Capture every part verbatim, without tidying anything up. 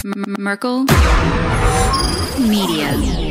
Merkel Media.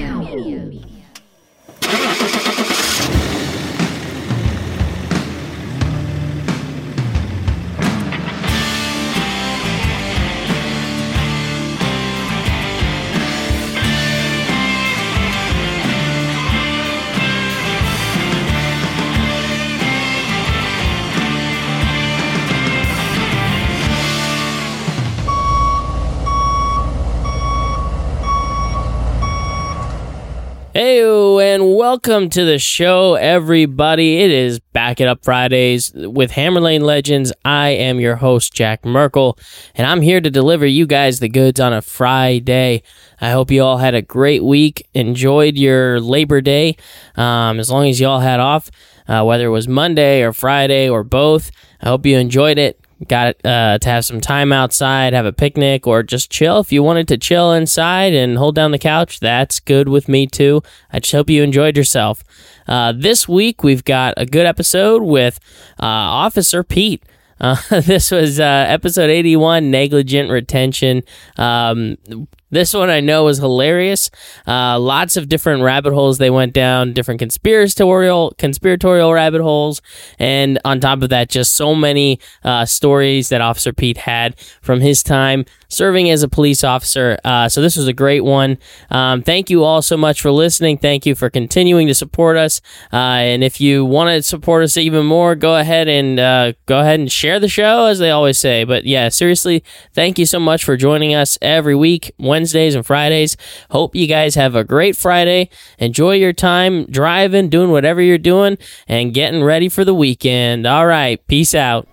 Heyo, and welcome to the show, everybody. It is Back It Up Fridays with Hammerlane Legends. I am your host, Jack Merkel, and I'm here to deliver you guys the goods on a Friday. I hope you all had a great week, enjoyed your Labor Day, um, as long as you all had off, uh, whether it was Monday or Friday or both. I hope you enjoyed it. Got uh, to have some time outside, have a picnic, or just chill. If you wanted to chill inside and hold down the couch, that's good with me too. I just hope you enjoyed yourself. Uh, this week, we've got a good episode with uh, Officer Pete. Uh, this was uh, episode eighty-one, Negligent Retention. Um, this one I know was hilarious. Uh, lots of different rabbit holes they went down, different conspiratorial conspiratorial rabbit holes, and on top of that, just so many uh, stories that Officer Pete had from his time serving as a police officer. Uh, so this was a great one. Um, thank you all so much for listening. Thank you for continuing to support us. Uh, and if you want to support us even more, go ahead and uh, go ahead and share the show, as they always say. But yeah, seriously, thank you so much for joining us every week, Wednesdays and Fridays. Hope you guys have a great Friday. Enjoy your time driving, doing whatever you're doing, and getting ready for the weekend. All right, peace out.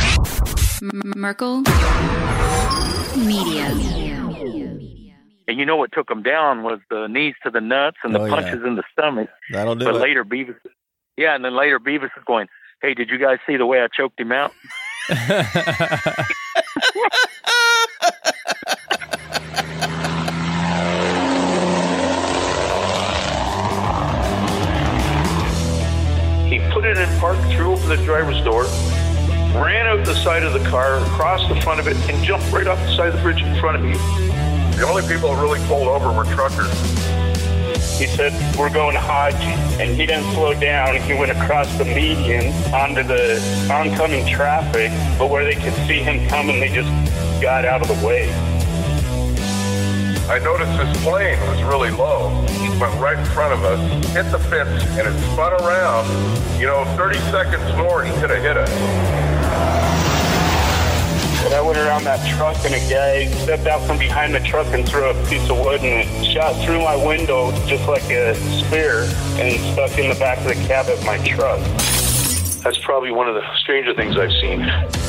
Merkel Media. And you know what took him down was the knees to the nuts and the oh, punches yeah. in the stomach. That'll do but it. But later Beavis, yeah, and then later Beavis is going, "Hey, did you guys see the way I choked him out?" He put it in park, threw open the driver's door, ran out the side of the car, across the front of it, and jumped right off the side of the bridge in front of me. The only people that really pulled over were truckers. He said, "We're going Hodge," and he didn't slow down. He went across the median onto the oncoming traffic, but where they could see him coming, they just got out of the way. I noticed this plane was really low. It went right in front of us, hit the fence, and it spun around. You know, thirty seconds more, he could have hit us. And I went around that truck, and a guy stepped out from behind the truck and threw a piece of wood, and it shot through my window just like a spear and stuck in the back of the cab of my truck. That's probably one of the stranger things I've seen.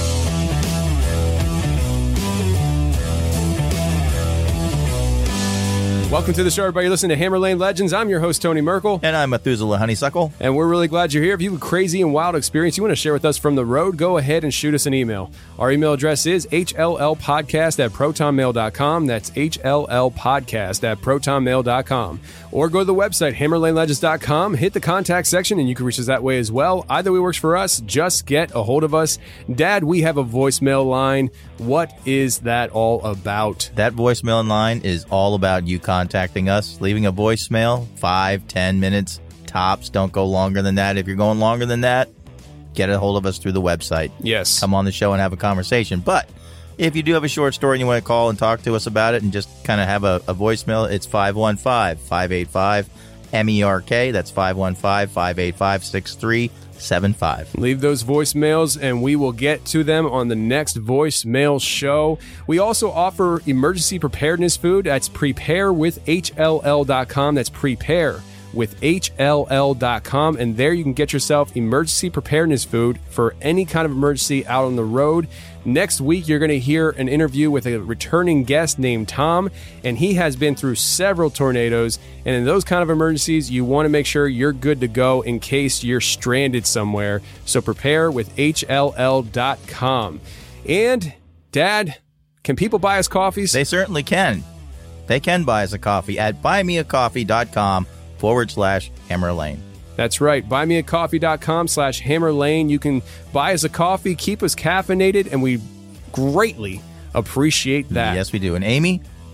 Welcome to the show, everybody. Listening to Hammerlane Legends. I'm your host, Tony Merkel. And I'm Methuselah Honeysuckle. And we're really glad you're here. If you have a crazy and wild experience you want to share with us from the road, go ahead and shoot us an email. Our email address is H L L podcast at proton mail dot com. That's H L L podcast at proton mail dot com. Or go to the website, hammerlane legends dot com, hit the contact section, and you can reach us that way as well. Either way works for us. Just get a hold of us. Dad, we have a voicemail line. What is that all about? That voicemail line is all about you contacting us, leaving a voicemail, five, ten minutes tops. Don't go longer than that. If you're going longer than that, get a hold of us through the website. Yes. Come on the show and have a conversation. But if you do have a short story and you want to call and talk to us about it and just kind of have a, a voicemail, it's five one five, five eight five, M E R K. That's five one five, five eight five, six three seven five. Leave those voicemails and we will get to them on the next voicemail show. We also offer emergency preparedness food. That's prepare with H L L dot com. That's prepare with H L L dot com, and there you can get yourself emergency preparedness food for any kind of emergency out on the road. Next week, you're going to hear an interview with a returning guest named Tom, and he has been through several tornadoes, and in those kind of emergencies, you want to make sure you're good to go in case you're stranded somewhere. So prepare with H L L dot com. And, Dad, can people buy us coffees? They certainly can. They can buy us a coffee at buymeacoffee.com forward slash Hammerlane. That's right. Buymeacoffee.com slash Hammerlane. You can buy us a coffee, keep us caffeinated, and we greatly appreciate that. Yes, we do. And Amy,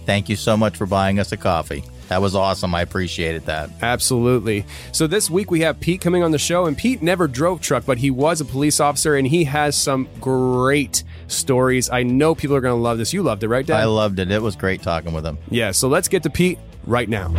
thank you so much for buying us a coffee. That was awesome. I appreciated that. Absolutely. So this week we have Pete coming on the show, and Pete never drove truck, but he was a police officer, and he has some great stories. I know people are going to love this. You loved it, right, Dad? I loved it. It was great talking with him. Yeah, so let's get to Pete right now.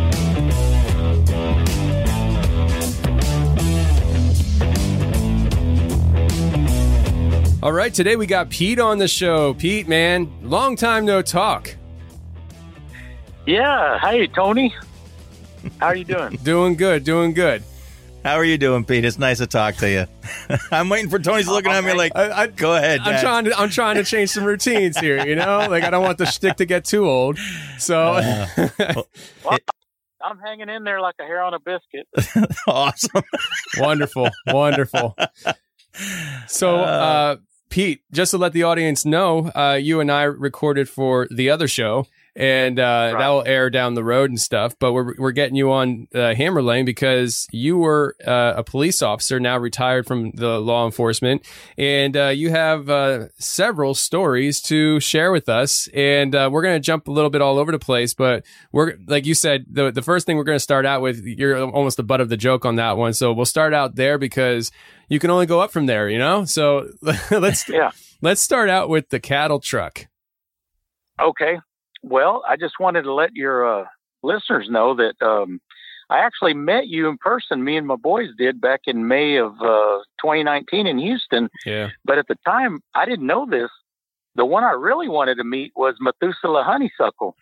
All right, today we got Pete on the show. Pete, man, long time no talk. Yeah. Hey, Tony. How are you doing? Doing good, doing good. How are you doing, Pete? It's nice to talk to you. I'm waiting for Tony's looking at me like, I, I, go ahead, I'm Dad. trying to I'm trying to change some routines here, you know? Like, I don't want the shtick to get too old. So Uh, Well, I'm hanging in there like a hair on a biscuit. awesome. wonderful, wonderful. So, uh, Pete, just to let the audience know, uh, you and I recorded for the other show, and uh, Right. that will air down the road and stuff. But we're we're getting you on uh, Hammer Lane because you were uh, a police officer, now retired from the law enforcement, and uh, you have uh, several stories to share with us. And uh, we're going to jump a little bit all over the place, but we're like you said, the the first thing we're going to start out with, you're almost the butt of the joke on that one. So we'll start out there because you can only go up from there, you know. So let's Yeah. let's start out with the cattle truck. Okay. Well, I just wanted to let your uh, listeners know that um, I actually met you in person. Me and my boys did back in May of uh, twenty nineteen in Houston. Yeah. But at the time, I didn't know this. The one I really wanted to meet was Methuselah Honeysuckle.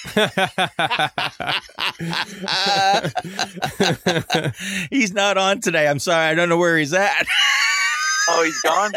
He's not on today. I'm sorry. I don't know where he's at. Oh, he's gone?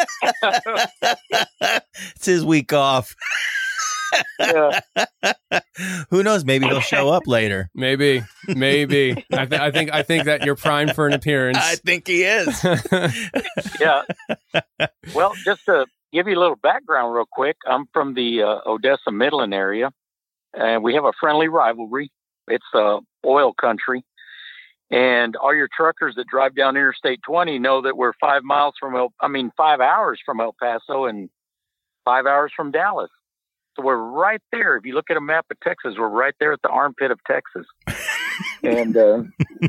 It's his week off. Yeah. Who knows? Maybe he'll show up later. Maybe, maybe. I, th- I think I think that you're primed for an appearance. I think he is. Yeah. Well, just to give you a little background real quick, I'm from the uh, Odessa Midland area, and we have a friendly rivalry. It's uh, oil country. And all your truckers that drive down Interstate twenty know that we're five miles from El, I mean, five hours from El Paso and five hours from Dallas. So we're right there. If you look at a map of Texas, we're right there at the armpit of Texas. And uh,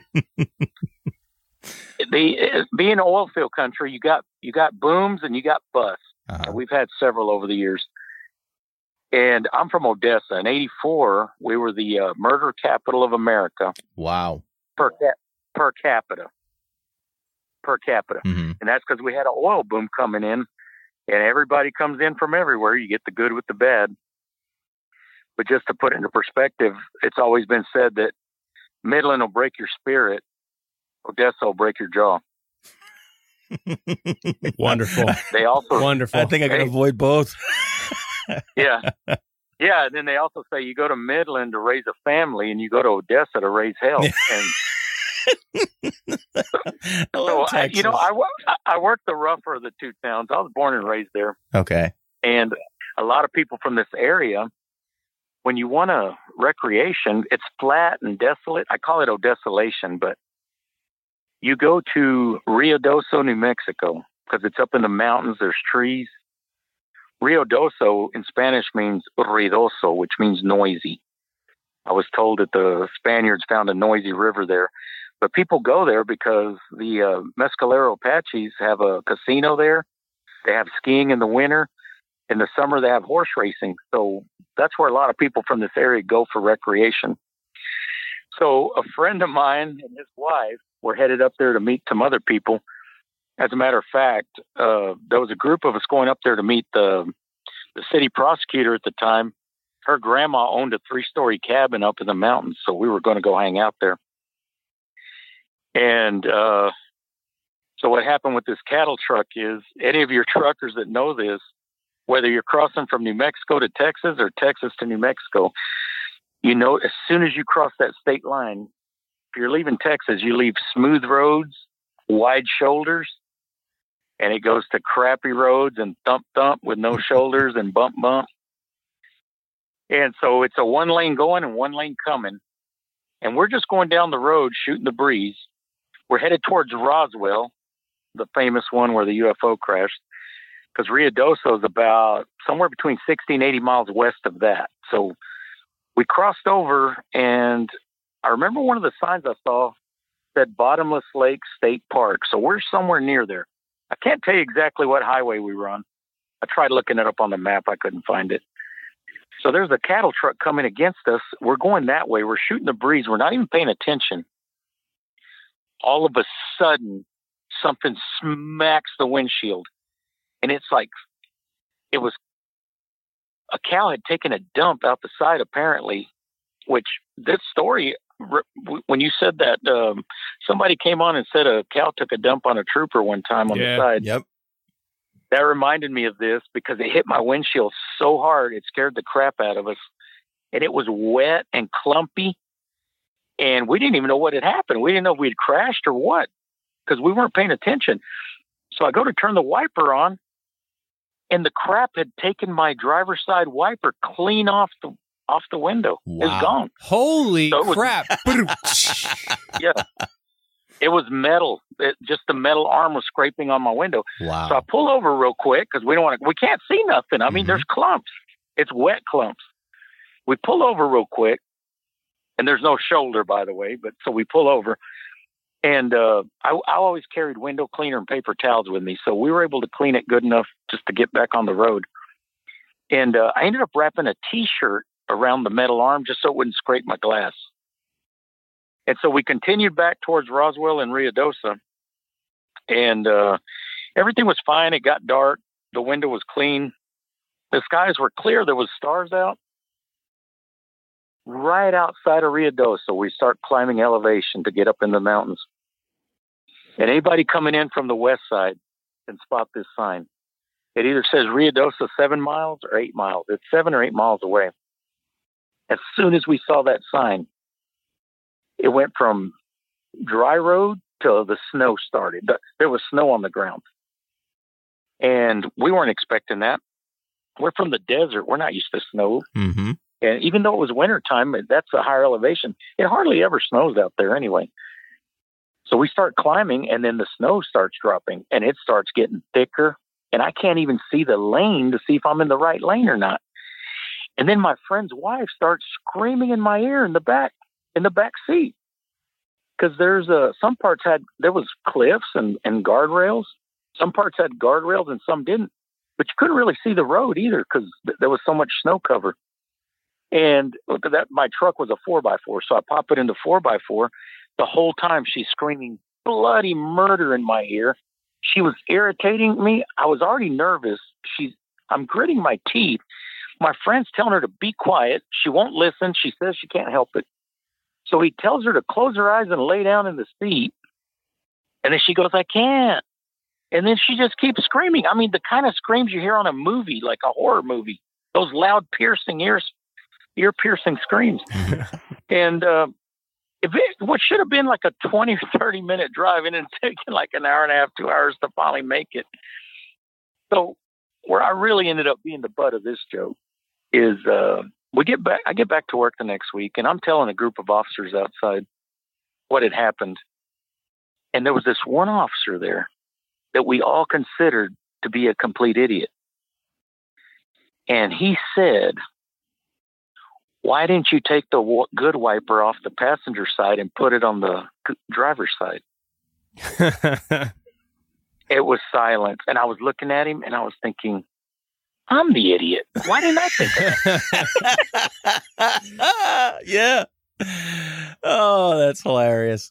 the being oil field country, you got you got booms and you got busts. Uh-huh. We've had several over the years. And I'm from Odessa. In eighty-four, we were the uh, murder capital of America. Wow. Per cap- per capita, per capita, Mm-hmm. and that's because we had an oil boom coming in, and everybody comes in from everywhere. You get the good with the bad. But just to put it into perspective, it's always been said that Midland will break your spirit, Odessa will break your jaw. Wonderful, They also, wonderful. I think I can Hey. avoid both. yeah, yeah. And then they also say you go to Midland to raise a family, and you go to Odessa to raise hell. And I so, love I, you know, Texas. I, wo- I worked the rougher of the two towns. I was born and raised there. Okay. And a lot of people from this area, when you want a recreation, it's flat and desolate. I call it Odesolation, but you go to Rio Doso, New Mexico, because it's up in the mountains. There's trees. Rio Doso in Spanish means ruidoso, which means noisy. I was told that the Spaniards found a noisy river there. But people go there because the uh, Mescalero Apaches have a casino there. They have skiing in the winter. In the summer, they have horse racing. So that's where a lot of people from this area go for recreation. So a friend of mine and his wife were headed up there to meet some other people. As a matter of fact, uh, there was a group of us going up there to meet the, the city prosecutor at the time. Her grandma owned a three-story cabin up in the mountains, so we were going to go hang out there. And uh, so what happened with this cattle truck is, any of your truckers that know this, whether you're crossing from New Mexico to Texas or Texas to New Mexico, you know, as soon as you cross that state line, if you're leaving Texas, you leave smooth roads, wide shoulders, and it goes to crappy roads and thump thump with no shoulders and bump bump. And so it's a one lane going and one lane coming. And we're just going down the road shooting the breeze. We're headed towards Roswell, the famous one where the U F O crashed, because Rio Doso is about somewhere between sixty and eighty miles west of that. So we crossed over, and I remember one of the signs I saw said Bottomless Lake State Park. So we're somewhere near there. I can't tell you exactly what highway we were on. I tried looking it up on the map. I couldn't find it. So there's a cattle truck coming against us. We're going that way. We're shooting the breeze. We're not even paying attention. All of a sudden, something smacks the windshield. And it's like, it was a cow had taken a dump out the side, apparently, which this story, when you said that, um, somebody came on and said a cow took a dump on a trooper one time on Yeah. the side. Yep. That reminded me of this because it hit my windshield so hard, it scared the crap out of us. And it was wet and clumpy. And we didn't even know what had happened. We didn't know if we had crashed or what because we weren't paying attention. So I go to turn the wiper on, and the crap had taken my driver's side wiper clean off the off the window. Wow. It's gone. Holy So it was- crap. Yeah. It was metal. It, just the metal arm was scraping on my window. Wow. So I pull over real quick because we don't want to, we can't see nothing. I mean, Mhm. there's clumps. It's wet clumps. We pull over real quick, and there's no shoulder, by the way, but so we pull over. And uh, I, I always carried window cleaner and paper towels with me. So we were able to clean it good enough just to get back on the road. And uh, I ended up wrapping a T-shirt around the metal arm just so it wouldn't scrape my glass. And so we continued back towards Roswell and Ruidoso. And uh, everything was fine. It got dark. The window was clean. The skies were clear. There was stars out. Right outside of Ruidoso, we start climbing elevation to get up in the mountains. And anybody coming in from the west side can spot this sign. It either says Ruidoso seven miles or eight miles. It's seven or eight miles away. As soon as we saw that sign, it went from dry road to the snow started. There was snow on the ground. And we weren't expecting that. We're from the desert. We're not used to snow. Mm-hmm. And even though it was wintertime, that's a higher elevation. It hardly ever snows out there anyway. So we start climbing, and then the snow starts dropping, and it starts getting thicker. And I can't even see the lane to see if I'm in the right lane or not. And then my friend's wife starts screaming in my ear in the back, in the back seat. Because there's a, some parts had, there was cliffs and, and guardrails. Some parts had guardrails and some didn't. But you couldn't really see the road either because th- there was so much snow cover. And that my truck was a four by four. So I pop it into four by four. The whole time she's screaming bloody murder in my ear. She was irritating me. I was already nervous. She's, I'm gritting my teeth. My friend's telling her to be quiet. She won't listen. She says she can't help it. So he tells her to close her eyes and lay down in the seat. And then she goes, I can't. And then she just keeps screaming. I mean, the kind of screams you hear on a movie, like a horror movie, those loud, piercing ears, ear-piercing screams. And uh, if it, what should have been like a twenty or thirty minute drive, and it's taken like an hour and a half, two hours to finally make it. So where I really ended up being the butt of this joke is uh, we get back. I get back to work the next week, and I'm telling a group of officers outside what had happened. And there was this one officer there that we all considered to be a complete idiot. And he said, why didn't you take the w- good wiper off the passenger side and put it on the c- driver's side? It was silence. And I was looking at him and I was thinking, I'm the idiot. Why didn't I think of that? Yeah. Oh, that's hilarious.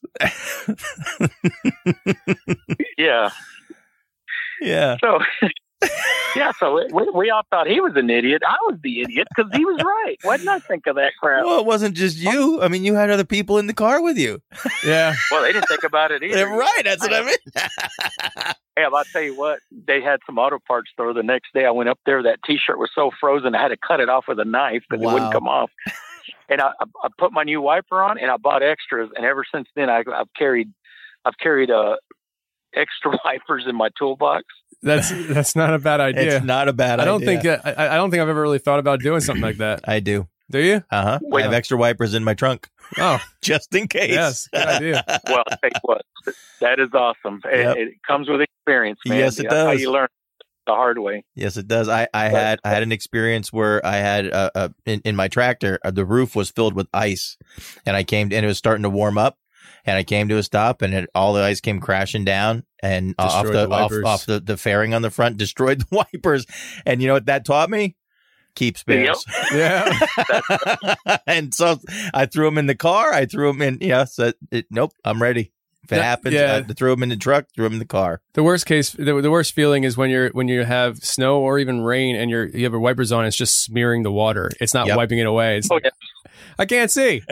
Yeah. Yeah. So, yeah, so it, we, we all thought he was an idiot. I was the idiot because he was right. Why didn't I think of that crap? Well, it wasn't just you. I mean, you had other people in the car with you. Yeah. Well, they didn't think about it either. Yeah, right. That's what I mean. Hey, I'll tell you what, they had some auto parts store the next day. I went up there. That T-shirt was so frozen, I had to cut it off with a knife because Wow. it wouldn't come off. And I, I, I put my new wiper on, and I bought extras. And ever since then, I, I've carried, I've carried uh, extra wipers in my toolbox. That's that's not a bad idea. It's not a bad I don't idea. think uh, I, I don't think I've ever really thought about doing something like that. I do. Do you? Uh huh. I Wait. have extra wipers in my trunk Oh, just in case. yes. Good idea. Well, I'll tell you what, that is awesome. It, Yep. it comes with experience, man. Yes, it That's how does. you learn. the hard way. Yes, it does. I, I had I had an experience where I had uh, uh, in, in my tractor, uh, the roof was filled with ice, and I came to, and it was starting to warm up, and I came to a stop, and it, all the ice came crashing down, and uh, off the, the off, off the, the fairing on the front, destroyed the wipers. And you know what that taught me? Keep spares. Yeah. And so I threw them in the car. I threw them in. Yeah. So it, nope. I'm ready. If it Yeah, happens, yeah. I threw them in the truck. Threw them in the car. The worst case, the, the worst feeling is when you're when you have snow or even rain and you're you have your wipers on. It's just smearing the water. It's not Yep. wiping it away. It's Oh, like, yeah. I can't see.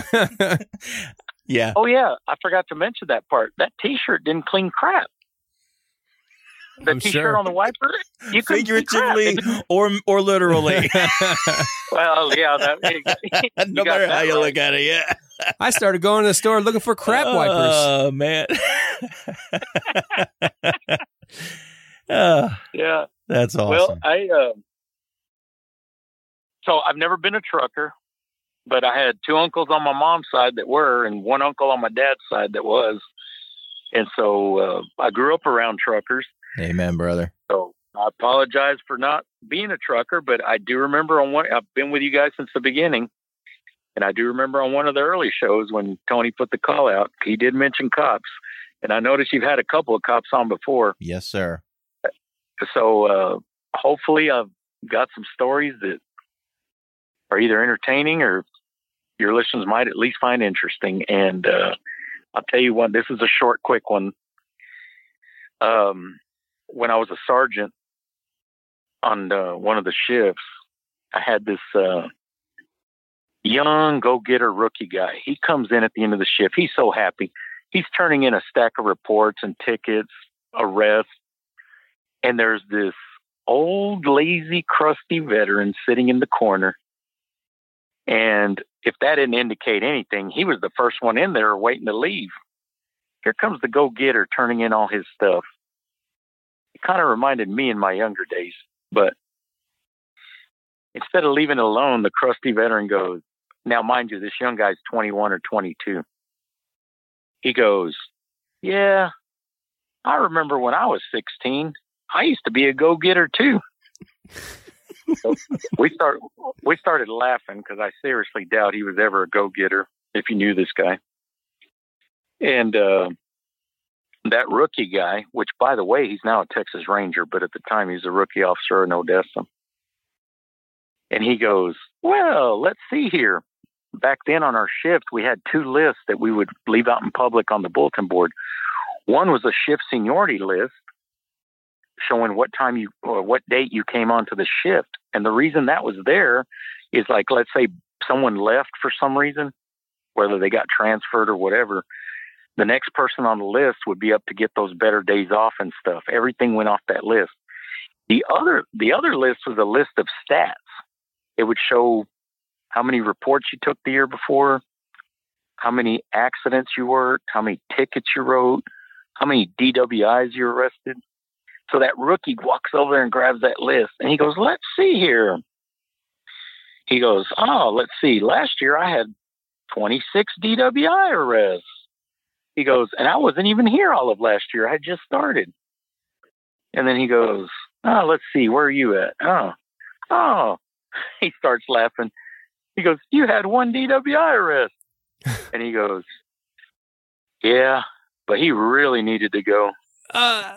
Yeah. Oh, yeah. I forgot to mention that part. That T-shirt didn't clean crap. The I'm T-shirt sure. on the wiper, you couldn't see crap. Figuratively or or literally. Well, yeah. That, you No got matter that how you right. look at it. Yeah. I started going to the store looking for crap wipers. Oh man. Oh, Yeah. that's awesome. Well, I uh, so I've never been a trucker, but I had two uncles on my mom's side that were, and one uncle on my dad's side that was, and so uh, I grew up around truckers. Amen, brother. So I apologize for not being a trucker, but I do remember on one. I've been with you guys since the beginning, and I do remember on one of the early shows when Tony put the call out, he did mention cops, and I noticed you've had a couple of cops on before. Yes, sir. So uh, hopefully I've got some stories that are either entertaining or your listeners might at least find interesting. And uh, I'll tell you one, this is a short, quick one. Um, when I was a sergeant on uh, one of the shifts, I had this uh, young go-getter rookie guy. He comes in at the end of the shift. He's so happy. He's turning in a stack of reports and tickets, arrests. And there's this old, lazy, crusty veteran sitting in the corner. And if that didn't indicate anything, he was the first one in there waiting to leave. Here comes the go-getter turning in all his stuff. It kind of reminded me in my younger days. But instead of leaving it alone, the crusty veteran goes, now, mind you, this young guy's twenty-one or twenty-two. He goes, yeah, I remember when I was sixteen. I used to be a go-getter too. So we start we started laughing because I seriously doubt he was ever a go-getter if you knew this guy. And uh, that rookie guy, which by the way, he's now a Texas Ranger, but at the time he was a rookie officer in Odessa. And he goes, well, let's see here. Back then on our shift, we had two lists that we would leave out in public on the bulletin board. One was a shift seniority list, showing what time you or what date you came onto the shift. And the reason that was there is like, let's say someone left for some reason, whether they got transferred or whatever, the next person on the list would be up to get those better days off and stuff. Everything went off that list. The other, the other list was a list of stats. It would show how many reports you took the year before, how many accidents you worked, how many tickets you wrote, how many D W Is you arrested. So that rookie walks over there and grabs that list, and he goes, let's see here. He goes, oh, let's see. Last year I had twenty-six D W I arrests. He goes, and I wasn't even here all of last year. I had just started. And then he goes, oh, let's see. Where are you at? Oh, oh. He starts laughing. He goes, you had one D W I arrest. And he goes, yeah, but he really needed to go. Uh,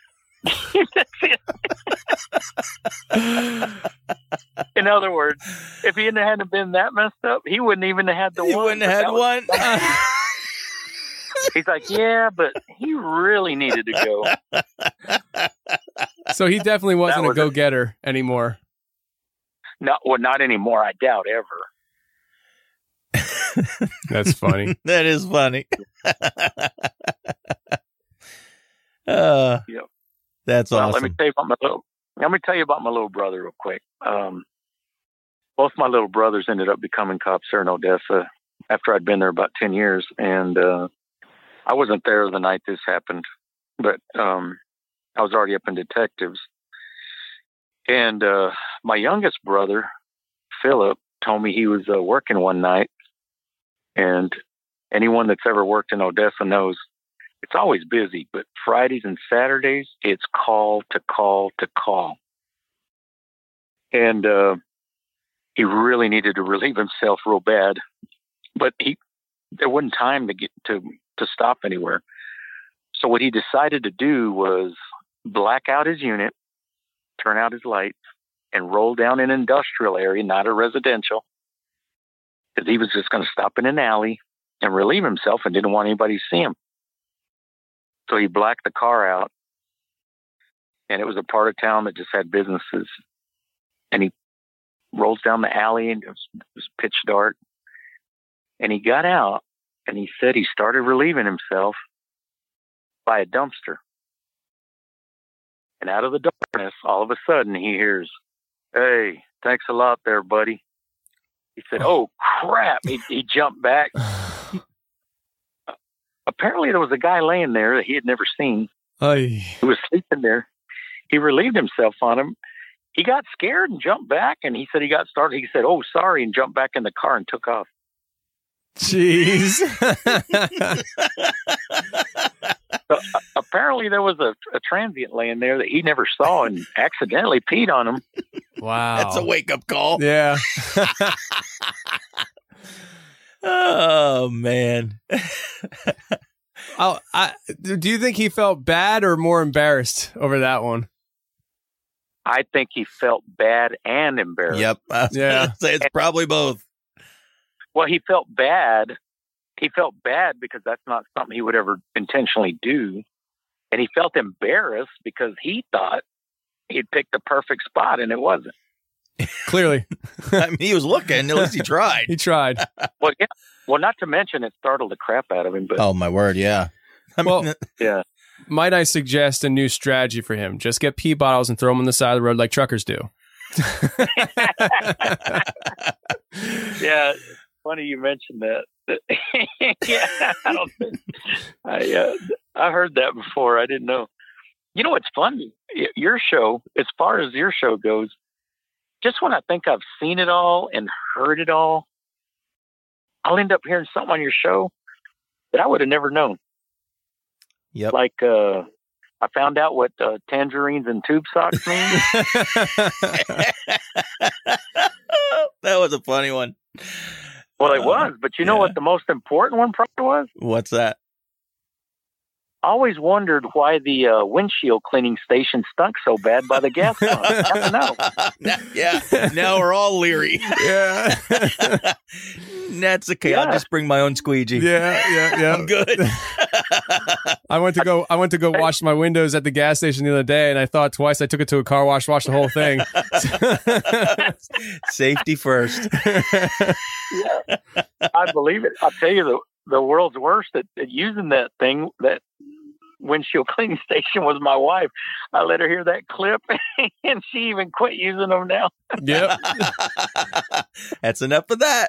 In other words, if he hadn't been that messed up, he wouldn't even have had the He one. wouldn't have had That was- one. He's like, yeah, but he really needed to go. so he definitely wasn't That a was a- go-getter anymore. No, well, not anymore. I doubt ever. That's funny. That is funny. uh, Yep. That's Well, awesome. let me tell you about my little. Let me tell you about my little brother real quick. Um, both my little brothers ended up becoming cops here in Odessa after I'd been there about ten years, and uh, I wasn't there the night this happened, but um, I was already up in detectives. And uh, my youngest brother, Philip, told me he was uh, working one night, and anyone that's ever worked in Odessa knows it's always busy, but Fridays and Saturdays, it's call to call to call. And uh, he really needed to relieve himself real bad, but he there wasn't time to get to, to stop anywhere. So what he decided to do was black out his unit, turn out his lights, and roll down an industrial area, not a residential, because he was just going to stop in an alley and relieve himself and didn't want anybody to see him. So he blacked the car out, and it was a part of town that just had businesses. And he rolls down the alley, and it was, it was pitch dark. And he got out, and he said he started relieving himself by a dumpster. And out of the darkness, all of a sudden, he hears, "Hey, thanks a lot there, buddy." He said, "Oh, crap." He, he jumped back. Apparently, there was a guy laying there that he had never seen Aye. who was sleeping there. He relieved himself on him. He got scared and jumped back, and he said he got started. He said, "Oh, sorry," and jumped back in the car and took off. Jeez. So, uh, apparently, there was a, a transient laying there that he never saw and accidentally peed on him. Wow. That's a wake-up call. Yeah. Oh, man. Oh, I, do you think he felt bad or more embarrassed over that one? I think he felt bad and embarrassed. Yep. I was Yeah. gonna say it's probably both. Well, he felt bad. He felt bad because that's not something he would ever intentionally do. And he felt embarrassed because he thought he'd picked the perfect spot and it wasn't. Clearly. I mean, he was looking. At least he tried. He tried. Well, yeah. Well, not to mention it startled the crap out of him. But Oh, my word. Yeah. I mean, Well, yeah. might I suggest a new strategy for him? Just get pee bottles and throw them on the side of the road like truckers do. Yeah. Funny you mentioned that. Yeah, I don't think I uh, I heard that before. I didn't know. You know what's funny? Y- Your show, as far as your show goes, just when I think I've seen it all and heard it all, I'll end up hearing something on your show that I would have never known. Yep. Like uh, I found out what uh, tangerines and tube socks mean. That was a funny one. Well, it was, but you know Yeah. what the most important one probably was? What's that? I always wondered why the uh, windshield cleaning station stunk so bad by the gas pump. I don't know. Now- yeah. Now we're all leery. Yeah. That's okay. I'll Yeah. just bring my own squeegee. Yeah, yeah, yeah. I'm good. I went to go I went to go wash my windows at the gas station the other day, and I thought twice. I took it to a car wash, washed the whole thing. Safety first. Yeah, I believe it. I'll tell you, the the world's worst at, at using that thing, that windshield cleaning station, was my wife. I let her hear that clip, and she even quit using them now. Yep. That's enough of that.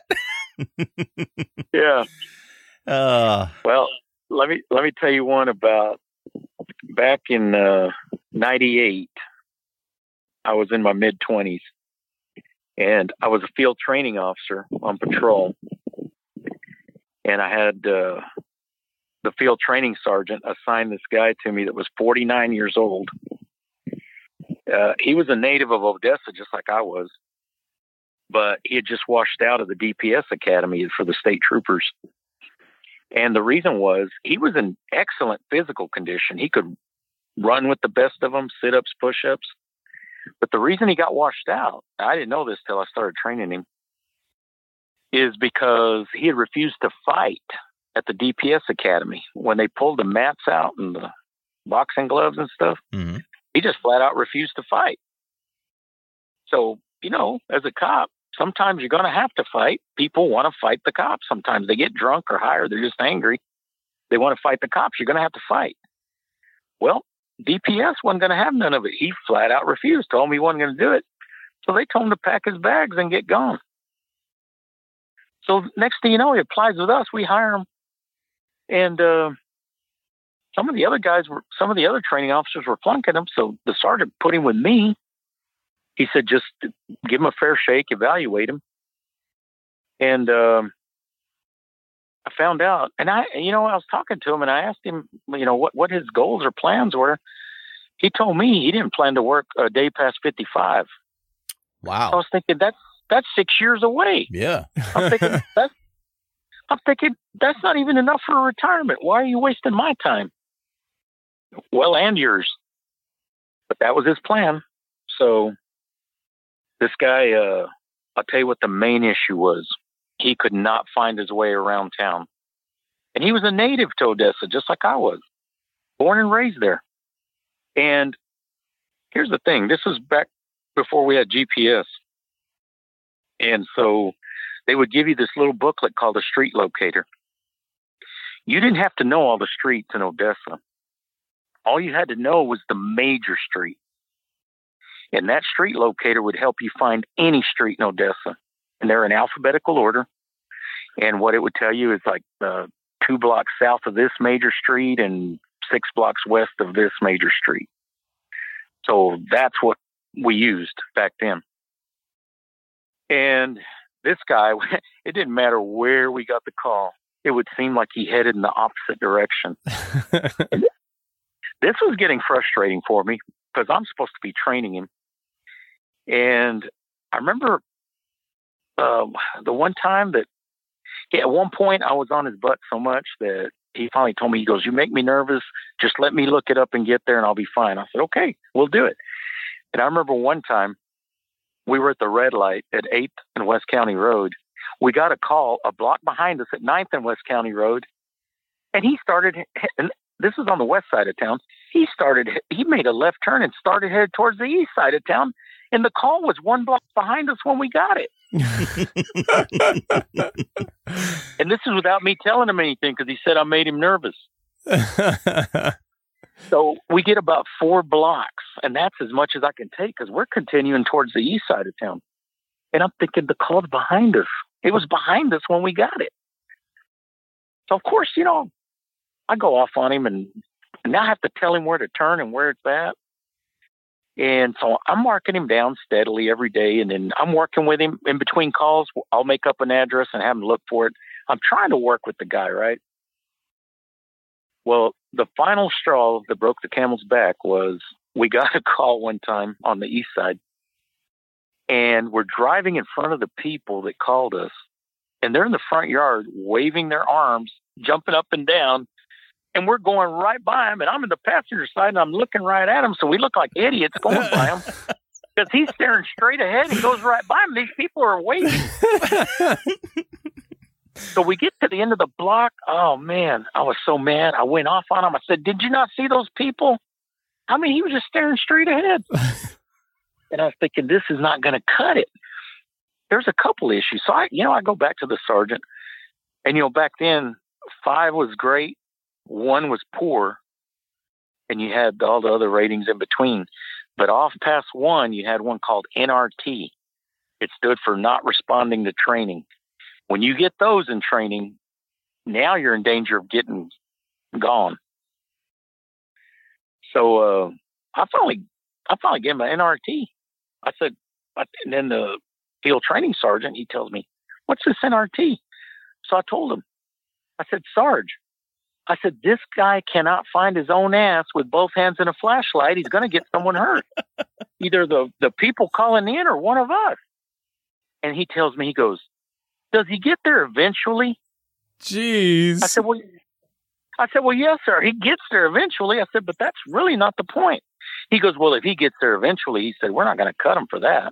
Yeah. Uh, Well, let me let me tell you one about back in uh, ninety-eight. I was in my mid twenties, and I was a field training officer on patrol. And I had uh, the field training sergeant assign this guy to me that was forty-nine years old. Uh, he was a native of Odessa, just like I was, but he had just washed out of the D P S Academy for the state troopers. And the reason was he was in excellent physical condition. He could run with the best of them, sit-ups, push-ups. But the reason he got washed out, I didn't know this till I started training him, is because he had refused to fight at the D P S Academy. When they pulled the mats out and the boxing gloves and stuff, mhm. he just flat out refused to fight. So, you know, as a cop, sometimes you're going to have to fight. People want to fight the cops. Sometimes they get drunk or high, or they're just angry. They want to fight the cops. You're going to have to fight. Well, D P S wasn't going to have none of it. He flat out refused, told me he wasn't going to do it. So they told him to pack his bags and get gone. So next thing you know, he applies with us. We hire him. And uh, some of the other guys were, some of the other training officers were flunking him. So the sergeant put him with me. He said, just give him a fair shake, evaluate him. And um, I found out, and I, you know, I was talking to him, and I asked him, you know, what, what his goals or plans were. He told me he didn't plan to work a day past fifty-five. Wow. So I was thinking that's that's six years away. Yeah. I'm thinking that's I'm thinking that's not even enough for retirement. Why are you wasting my time? Well, and yours. But that was his plan. So this guy, uh, I'll tell you what the main issue was. He could not find his way around town. And he was a native to Odessa, just like I was. Born and raised there. And here's the thing. This was back before we had G P S. And so they would give you this little booklet called a street locator. You didn't have to know all the streets in Odessa. All you had to know was the major street. And that street locator would help you find any street in Odessa. And they're in alphabetical order. And what it would tell you is like uh, two blocks south of this major street and six blocks west of this major street. So that's what we used back then. And this guy, it didn't matter where we got the call. It would seem like he headed in the opposite direction. This was getting frustrating for me because I'm supposed to be training him. And I remember uh, the one time that yeah, at one point I was on his butt so much that he finally told me, he goes, "You make me nervous. Just let me look it up and get there and I'll be fine." I said, "Okay, we'll do it." And I remember one time we were at the red light at eighth and West County Road. We got a call a block behind us at ninth and West County Road. And he started, and this was on the west side of town. He started, he made a left turn and started headed towards the east side of town. And the call was one block behind us when we got it. And this is without me telling him anything because he said I made him nervous. So we get about four blocks, and that's as much as I can take because we're continuing towards the east side of town. And I'm thinking the call's behind us. It was behind us when we got it. So, of course, you know, I go off on him, and now I have to tell him where to turn and where it's at. And so I'm marking him down steadily every day, and then I'm working with him in between calls. I'll make up an address and have him look for it. I'm trying to work with the guy, right? Well, the final straw that broke the camel's back was we got a call one time on the east side, and we're driving in front of the people that called us, and they're in the front yard waving their arms, jumping up and down, and we're going right by him, and I'm in the passenger side, and I'm looking right at him, so we look like idiots going by him because he's staring straight ahead and goes right by him. These people are waving. So we get to the end of the block. Oh, man, I was so mad. I went off on him. I said, "Did you not see those people?" I mean, he was just staring straight ahead. And I was thinking, this is not going to cut it. There's a couple issues. So, I, you know, I go back to the sergeant. And, you know, back then, five was great. One was poor. And you had all the other ratings in between. But off past one, you had one called N R T. It stood for not responding to training. When you get those in training, now you're in danger of getting gone. So uh, I finally, I finally gave him an N R T. I said, and then the field training sergeant, he tells me, "What's this N R T?" So I told him, I said, "Sarge," I said, "this guy cannot find his own ass with both hands in a flashlight. He's going to get someone hurt, either the the people calling in or one of us." And he tells me, he goes, "Does he get there eventually?" Jeez. I said, well, I said, well, yes, sir. He gets there eventually. I said, but that's really not the point. He goes, "Well, if he gets there eventually," he said, "we're not going to cut him for that."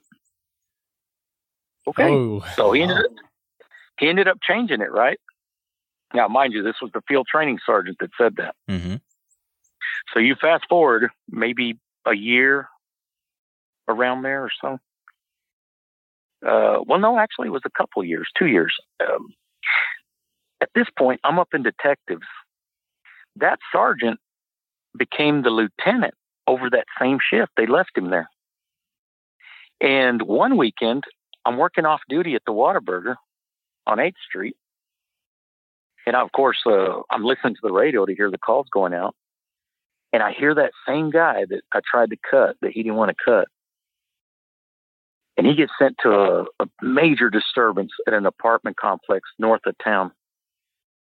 Okay. Oh, so he ended, up, he ended up changing it, right? Now, mind you, this was the field training sergeant that said that. Mm-hmm. So you fast forward maybe a year around there or so. Uh, well, no, actually, it was a couple years, two years. Um, at this point, I'm up in detectives. That sergeant became the lieutenant over that same shift. They left him there. And one weekend, I'm working off duty at the Whataburger on eighth Street. And of course, uh, I'm listening to the radio to hear the calls going out. And I hear that same guy that I tried to cut, that he didn't want to cut. And he gets sent to a, a major disturbance at an apartment complex north of town.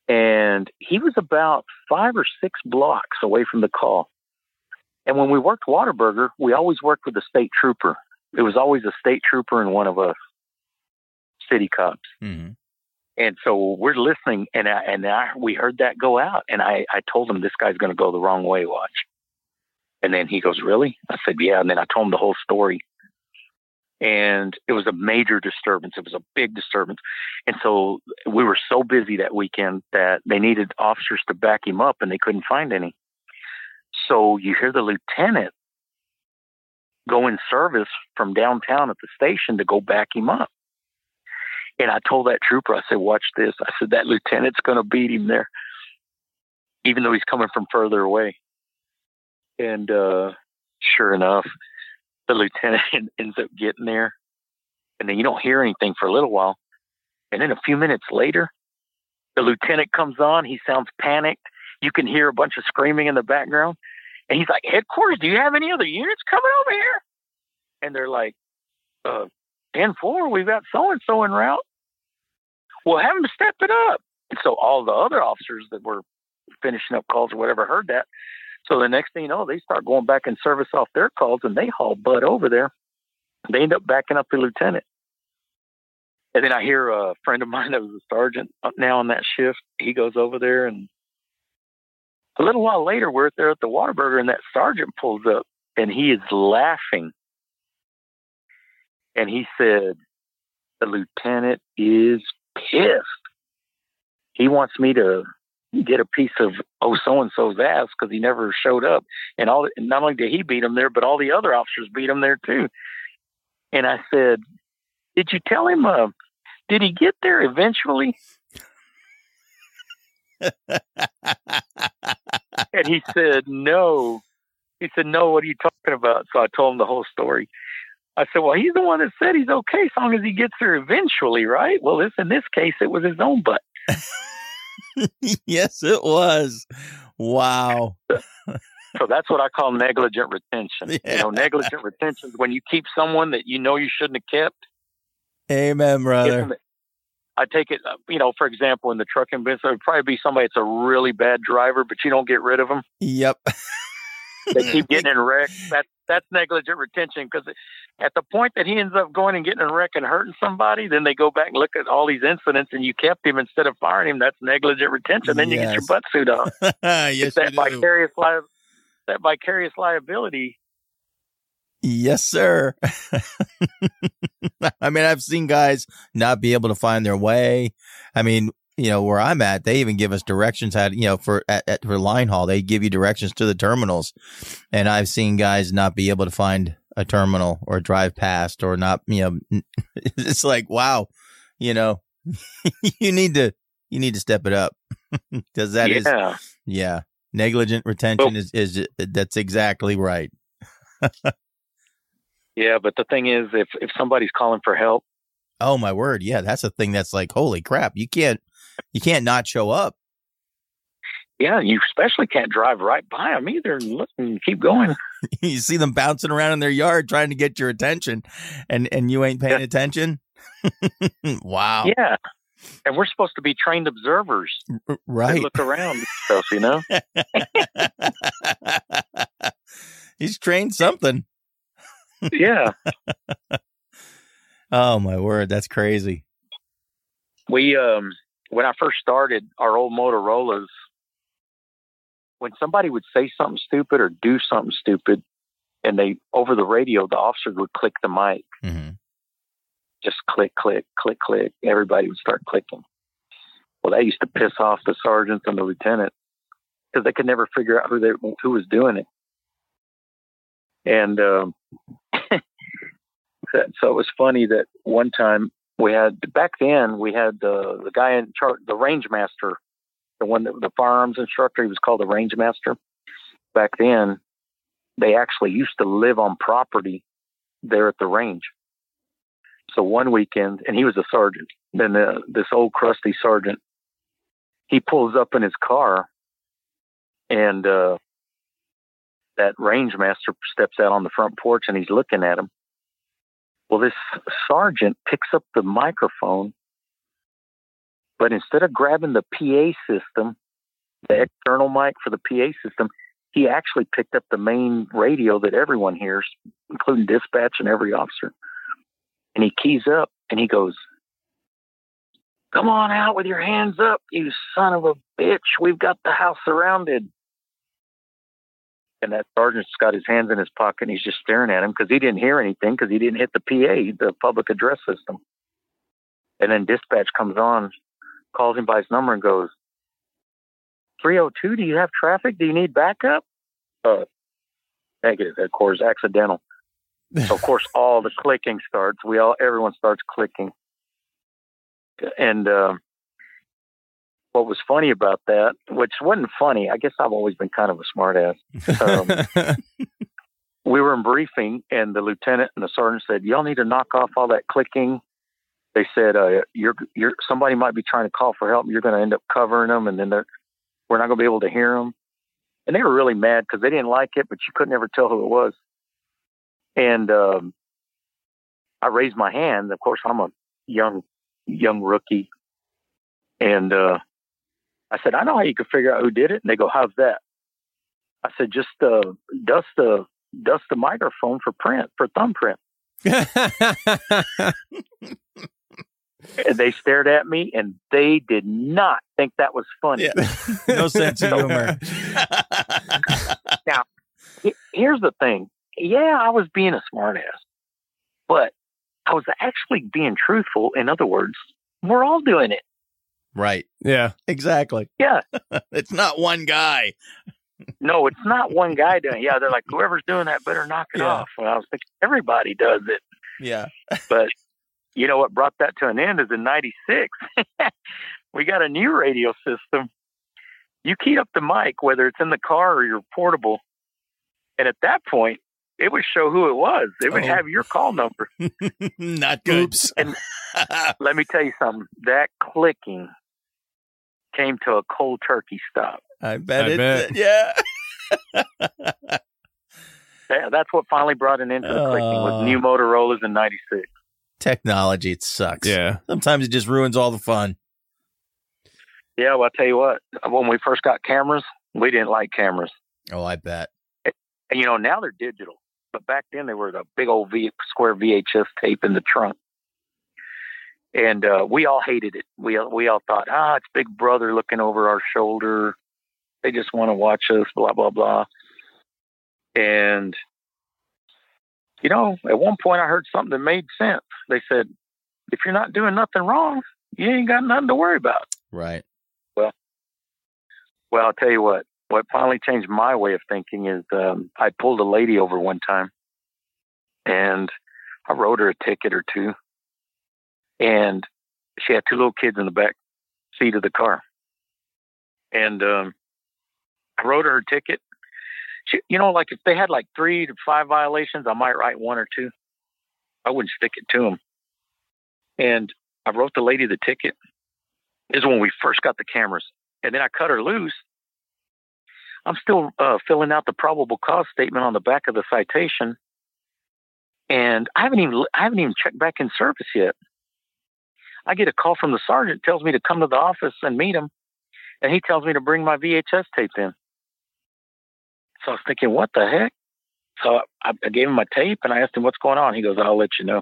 And he was about five or six blocks away from the call. And when we worked Whataburger, we always worked with a state trooper. It was always a state trooper and one of us city cops. Mm-hmm. And so we're listening, and I, and I, we heard that go out. And I, I told him, this guy's going to go the wrong way, watch. And then he goes, really? I said, yeah. And then I told him the whole story. And it was a major disturbance. It was a big disturbance. And so we were so busy that weekend that they needed officers to back him up, and they couldn't find any. So you hear the lieutenant go in service from downtown at the station to go back him up. And I told that trooper, I said, watch this. I said, that lieutenant's going to beat him there, even though he's coming from further away. And uh, sure enough, the lieutenant ends up getting there. And then you don't hear anything for a little while. And then a few minutes later, the lieutenant comes on. He sounds panicked. You can hear a bunch of screaming in the background. And he's like, headquarters, do you have any other units coming over here? And they're like, uh, ten four, we've got so-and-so en route. Well, have them step it up. And so all the other officers that were finishing up calls or whatever heard that. So the next thing you know, they start going back and service off their calls, and they haul butt over there. They end up backing up the lieutenant. And then I hear a friend of mine that was a sergeant now on that shift. He goes over there, and a little while later, we're there at the Whataburger, and that sergeant pulls up, and he is laughing. And he said, the lieutenant is pissed. He wants me to get a piece of oh so-and-so's ass because he never showed up. And all and not only did he beat him there, but all the other officers beat him there too. And I said, did you tell him, uh, did he get there eventually? And he said, no. He said, no, what are you talking about? So I told him the whole story. I said, well, he's the one that said he's okay as long as he gets there eventually, right? Well, this, in this case, it was his own butt. Yes, it was. Wow. So that's what I call negligent retention. Yeah. You know, negligent retention is when you keep someone that you know you shouldn't have kept. Amen, brother. I take it, you know, for example, in the trucking business, it would probably be somebody that's a really bad driver, but you don't get rid of them. Yep. They keep getting in wrecks. That, that's negligent retention, because at the point that he ends up going and getting in a wreck and hurting somebody, then they go back and look at all these incidents, and you kept him instead of firing him. That's negligent retention. Then yes. You get your butt suit on. Yes, it's that vicarious li- that vicarious liability. Yes, sir. I mean, I've seen guys not be able to find their way. I mean, you know, where I'm at, they even give us directions how to, you know, for at, at for line haul, they give you directions to the terminals. And I've seen guys not be able to find a terminal or drive past or not, you know, it's like, wow, you know, you need to, you need to step it up because that yeah. is, yeah, negligent retention well, is, is, that's exactly right. Yeah. But the thing is, if, if somebody's calling for help. Oh my word. Yeah. That's a thing that's like, holy crap. You can't, you can't not show up. Yeah. You especially can't drive right by them either and look and keep going. You see them bouncing around in their yard trying to get your attention and, and you ain't paying yeah. attention. Wow. Yeah. And we're supposed to be trained observers. Right. Look around and stuff, you know? He's trained something. Yeah. Oh my word. That's crazy. We, um, when I first started our old Motorola's, when somebody would say something stupid or do something stupid and they, over the radio, the officers would click the mic. Mm-hmm. Just click, click, click, click. Everybody would start clicking. Well, that used to piss off the sergeants and the lieutenant because they could never figure out who they, who was doing it. And, um, so it was funny that one time we had, back then we had the, the guy in charge, the range master, the one that the firearms instructor, he was called the range master. Back then, they actually used to live on property there at the range. So one weekend, and he was a sergeant, then uh, this old crusty sergeant, he pulls up in his car and uh, that range master steps out on the front porch and he's looking at him. Well, this sergeant picks up the microphone But instead of grabbing the P A system, the external mic for the P A system, he actually picked up the main radio that everyone hears, including dispatch and every officer. And he keys up and he goes, "Come on out with your hands up, you son of a bitch. We've got the house surrounded." And that sergeant's got his hands in his pocket and he's just staring at him because he didn't hear anything because he didn't hit the P A, the public address system. And then dispatch comes on, calls him by his number and goes, three oh two, do you have traffic? Do you need backup? Uh, negative, of course, accidental. So, of course, all the clicking starts. We all, everyone starts clicking. And uh, what was funny about that, which wasn't funny, I guess I've always been kind of a smart ass. Um, we were in briefing, and the lieutenant and the sergeant said, "Y'all need to knock off all that clicking." They said, uh, "You're, you're, somebody might be trying to call for help. You're going to end up covering them, and then they're, we're not going to be able to hear them." And they were really mad because they didn't like it, but you couldn't ever tell who it was. And um, I raised my hand. Of course, I'm a young, young rookie. And uh, I said, "I know how you can figure out who did it." And they go, "How's that?" I said, "Just uh, dust the dust the microphone for print, for thumbprint." And they stared at me, and they did not think that was funny. Yeah. No sense of humor. Now, here's the thing. Yeah, I was being a smartass, but I was actually being truthful. In other words, we're all doing it. Right. Yeah. Exactly. Yeah. It's not one guy. No, it's not one guy doing it. Yeah, they're like, whoever's doing that better knock it Yeah. off. Well, I was thinking, everybody does it. Yeah. But you know what brought that to an end is in ninety-six, we got a new radio system. You keyed up the mic, whether it's in the car or your portable. And at that point, it would show who it was. It would Oh. have your call number. Not good. Oops. And let me tell you something. That clicking came to a cold turkey stop. I bet I it bet. did. Yeah. Yeah, that's what finally brought an end to the clicking Oh. was new Motorola's in ninety-six. Technology, it sucks. Yeah. Sometimes it just ruins all the fun. Yeah, well, I'll tell you what. When we first got cameras, we didn't like cameras. Oh, I bet. And, you know, now they're digital. But back then, they were the big old v- square V H S tape in the trunk. And uh, we all hated it. We, we all thought, ah, it's Big Brother looking over our shoulder. They just want to watch us, blah, blah, blah. And, you know, at one point I heard something that made sense. They said, if you're not doing nothing wrong, you ain't got nothing to worry about. Right. Well, I'll tell you what. What finally changed my way of thinking is um, I pulled a lady over one time, and I wrote her a ticket or two. And she had two little kids in the back seat of the car. And um, I wrote her a ticket. She, you know, like if they had like three to five violations, I might write one or two. I wouldn't stick it to them. And I wrote the lady the ticket. This is when we first got the cameras. And then I cut her loose. I'm still uh, filling out the probable cause statement on the back of the citation. And I haven't even, I haven't even checked back in service yet. I get a call from the sergeant, tells me to come to the office and meet him. And he tells me to bring my V H S tape in. So I was thinking, what the heck? So I, I gave him my tape and I asked him what's going on. He goes, "I'll let you know."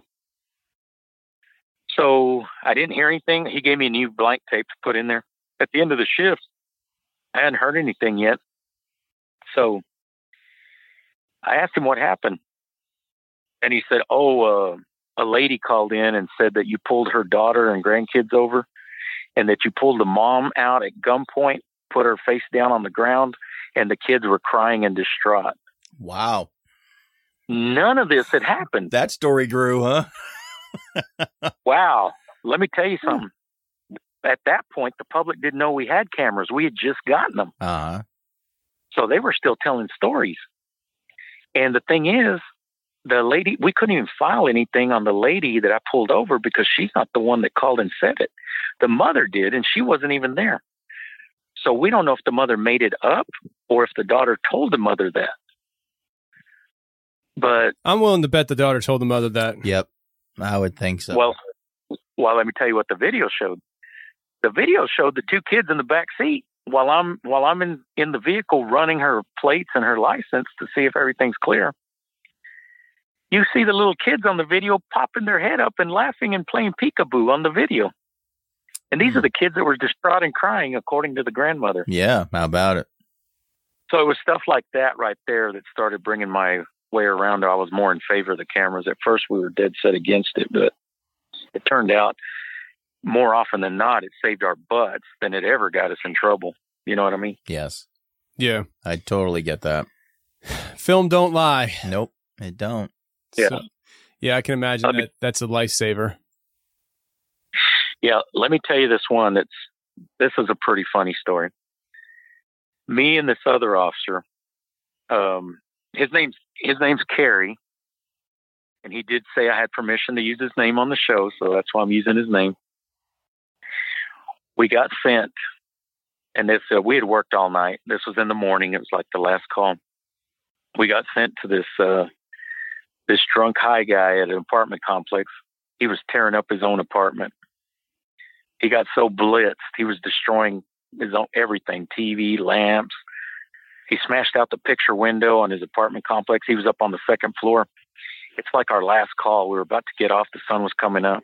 So I didn't hear anything. He gave me a new blank tape to put in there. At the end of the shift, I hadn't heard anything yet. So I asked him what happened. And he said, oh, uh, a lady called in and said that you pulled her daughter and grandkids over and that you pulled the mom out at gunpoint, put her face down on the ground, and the kids were crying and distraught. Wow. None of this had happened. That story grew, huh? Wow. Let me tell you something. At that point, the public didn't know we had cameras. We had just gotten them. Uh-huh. So they were still telling stories. And the thing is, the lady, we couldn't even file anything on the lady that I pulled over because she's not the one that called and said it. The mother did, and she wasn't even there. So we don't know if the mother made it up or if the daughter told the mother that. But, I'm willing to bet the daughter told the mother that. Yep. I would think so. well, well, let me tell you what the video showed. the video showed the two kids in the back seat while I'm while I'm in, in the vehicle running her plates and her license to see if everything's clear. You see the little kids on the video popping their head up and laughing and playing peekaboo on the video. And these are the kids that were distraught and crying, according to the grandmother. Yeah, how about it? So it was stuff like that right there that started bringing my way around. I was more in favor of the cameras. At first, we were dead set against it, but it turned out more often than not, it saved our butts than it ever got us in trouble. You know what I mean? Yes. Yeah. I totally get that. Film don't lie. Nope, it don't. Yeah. So, yeah, I can imagine I mean, that that's a lifesaver. Yeah, let me tell you this one. That's this is a pretty funny story. Me and this other officer, um, his name's his name's Kerry, and he did say I had permission to use his name on the show, so that's why I'm using his name. We got sent, and this uh, we had worked all night. This was in the morning. It was like the last call. We got sent to this uh, this drunk high guy at an apartment complex. He was tearing up his own apartment. He got so blitzed, he was destroying his own everything, T V, lamps. He smashed out the picture window on his apartment complex. He was up on the second floor. It's like our last call. We were about to get off. The sun was coming up.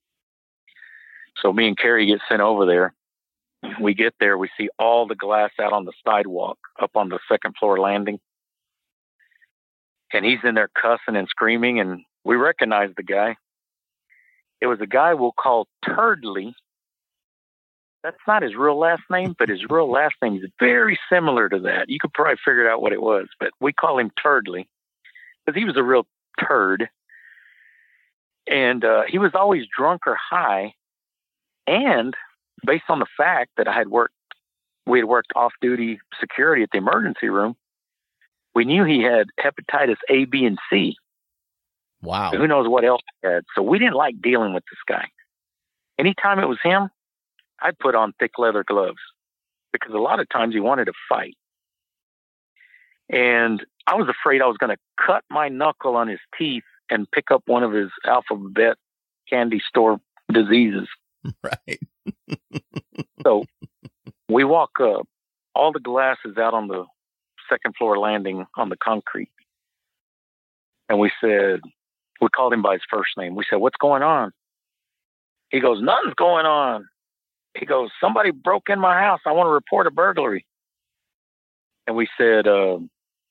So me and Kerry get sent over there. We get there. We see all the glass out on the sidewalk up on the second floor landing. And he's in there cussing and screaming, and we recognize the guy. It was a guy we'll call Turdley. That's not his real last name, but his real last name is very similar to that. You could probably figure out what it was, but we call him Turdley because he was a real turd. And uh, he was always drunk or high. And based on the fact that I had worked, we had worked off-duty security at the emergency room, we knew he had hepatitis A, B, and C. Wow. Who knows what else he had. So we didn't like dealing with this guy. Anytime it was him, I'd put on thick leather gloves because a lot of times he wanted to fight. And I was afraid I was going to cut my knuckle on his teeth and pick up one of his alphabet candy store diseases. Right. So we walk up, all the glass is out on the second floor landing on the concrete. And we said, we called him by his first name. We said, "What's going on?" He goes, "Nothing's going on." He goes, "Somebody broke in my house. I want to report a burglary." And we said, uh,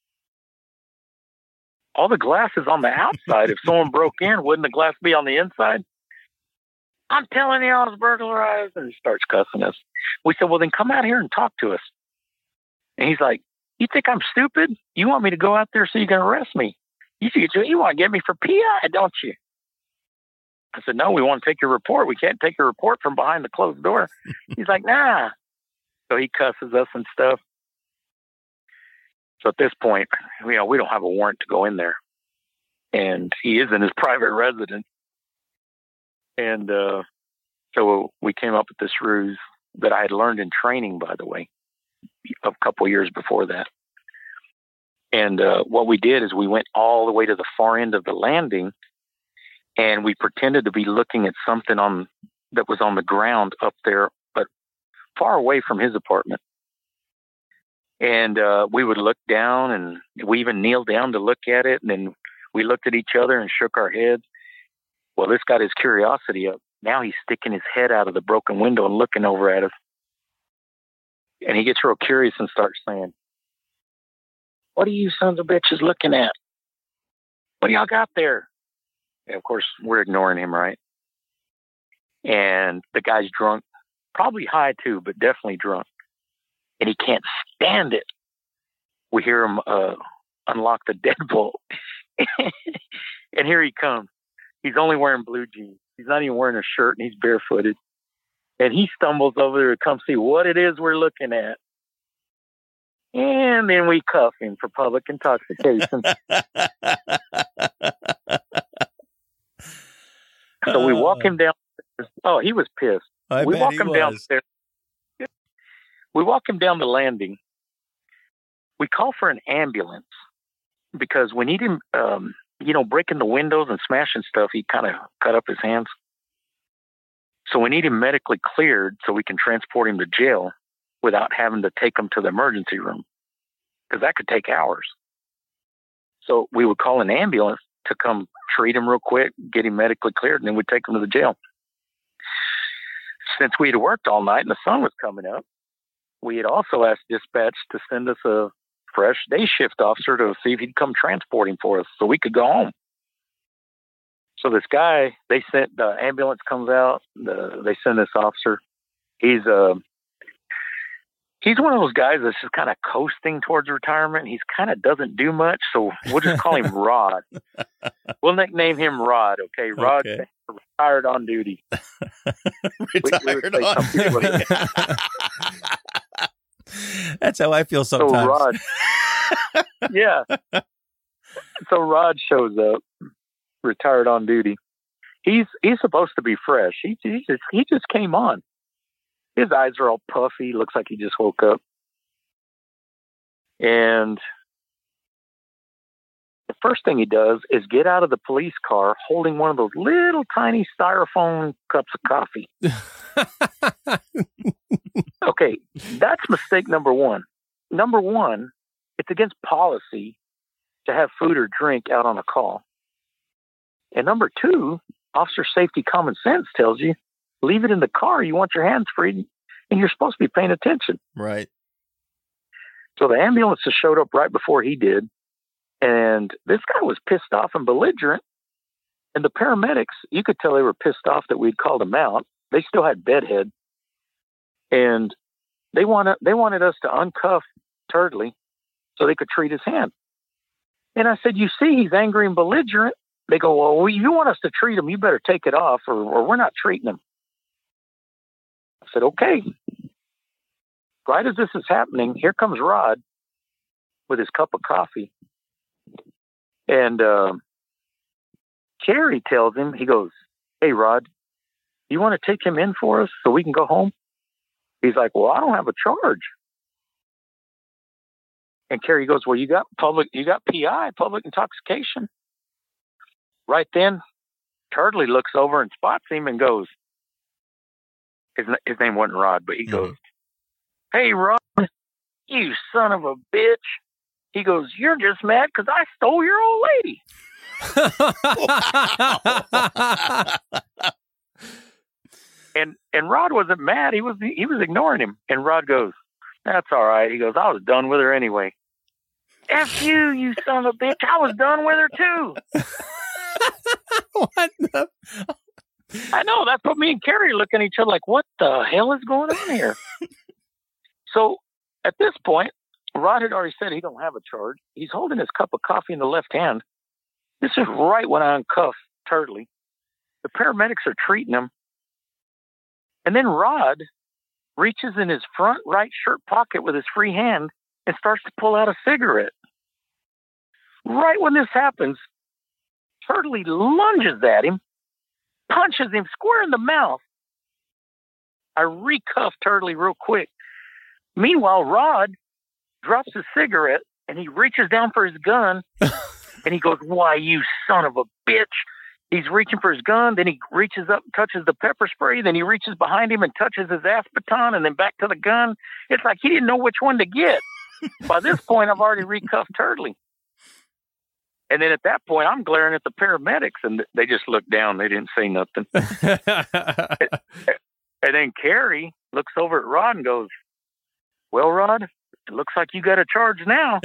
all the glass is on the outside. If someone broke in, wouldn't the glass be on the inside? "I'm telling you, I was burglarized." And he starts cussing us. We said, "Well, then come out here and talk to us." And he's like, "You think I'm stupid? You want me to go out there so you can arrest me? You, you want to get me for P I, don't you?" I said, "No, we want to take your report. We can't take your report from behind the closed door." He's like, "Nah." So he cusses us and stuff. So at this point, you know, we don't have a warrant to go in there. And he is in his private residence. And uh, so we came up with this ruse that I had learned in training, by the way, a couple of years before that. And uh, what we did is we went all the way to the far end of the landing, and we pretended to be looking at something on that was on the ground up there, but far away from his apartment. And uh, we would look down, and we even kneeled down to look at it, and then we looked at each other and shook our heads. Well, this got his curiosity up. Now he's sticking his head out of the broken window and looking over at us. And he gets real curious and starts saying, "What are you sons of bitches looking at? What do y'all got there?" And of course, we're ignoring him, right? And the guy's drunk, probably high too, but definitely drunk. And he can't stand it. We hear him uh, unlock the deadbolt. And here he comes. He's only wearing blue jeans. He's not even wearing a shirt, and he's barefooted. And he stumbles over there to come see what it is we're looking at. And then we cuff him for public intoxication. So we walk him down. Oh, he was pissed. I we bet walk he him was. downstairs. We walk him down the landing. We call for an ambulance because we need him, um, you know, breaking the windows and smashing stuff. He kind of cut up his hands. So we need him medically cleared so we can transport him to jail without having to take him to the emergency room, because that could take hours. So we would call an ambulance to come treat him real quick, get him medically cleared, and then we'd take him to the jail. Since we had worked all night and the sun was coming up, we had also asked dispatch to send us a fresh day shift officer to see if he'd come transport him for us so we could go home. So this guy, they sent, the ambulance comes out, the, they send this officer. He's uh, he's one of those guys that's just kind of coasting towards retirement. He's kind of doesn't do much, so we'll just call him Rod. We'll nickname him Rod, okay? Rod, Okay. retired on duty. Retired we, we on duty. That's how I feel sometimes. So Rod, yeah. So Rod shows up, retired on duty. He's he's supposed to be fresh. He he just he just came on. His eyes are all puffy. Looks like he just woke up. And the first thing he does is get out of the police car holding one of those little tiny styrofoam cups of coffee. Okay, that's mistake number one. Number one, it's against policy to have food or drink out on a call. And number two, officer safety common sense tells you, leave it in the car. You want your hands free, and you're supposed to be paying attention. Right. So the ambulance just showed up right before he did. And this guy was pissed off and belligerent. And the paramedics, you could tell they were pissed off that we'd called him out. They still had bedhead. And they wanted, they wanted us to uncuff Turdley so they could treat his hand. And I said, you see, he's angry and belligerent. They go, well, if you want us to treat him, you better take it off or, or we're not treating him. I said, okay. Right as this is happening, here comes Rod with his cup of coffee. And uh, Kerry tells him, he goes, hey, Rod, you want to take him in for us so we can go home? He's like, well, I don't have a charge. And Kerry goes, well, you got public, you got P I, public intoxication. Right then, Turdley looks over and spots him and goes, his, his name wasn't Rod, but he Mm-hmm. goes, hey, Rod, you son of a bitch. He goes, you're just mad because I stole your old lady. and and Rod wasn't mad. He was he was ignoring him. And Rod goes, that's all right. He goes, I was done with her anyway. F you, you son of a bitch. I was done with her too. What the? I know. That's what me and Kerry are looking at each other like, what the hell is going on here? So at this point, Rod had already said he don't have a charge. He's holding his cup of coffee in the left hand. This is right when I uncuff Turdley. The paramedics are treating him. And then Rod reaches in his front right shirt pocket with his free hand and starts to pull out a cigarette. Right when this happens, Turdley lunges at him, punches him square in the mouth. I recuff Turdley real quick. Meanwhile, Rod drops his cigarette and he reaches down for his gun and he goes, why, you son of a bitch. He's reaching for his gun. Then he reaches up and touches the pepper spray. Then he reaches behind him and touches his aspeton and then back to the gun. It's like he didn't know which one to get. By this point, I've already recuffed Turdley. And then at that point, I'm glaring at the paramedics and they just looked down. They didn't say nothing. And then Kerry looks over at Rod and goes, well, Rod, it looks like you got a charge now.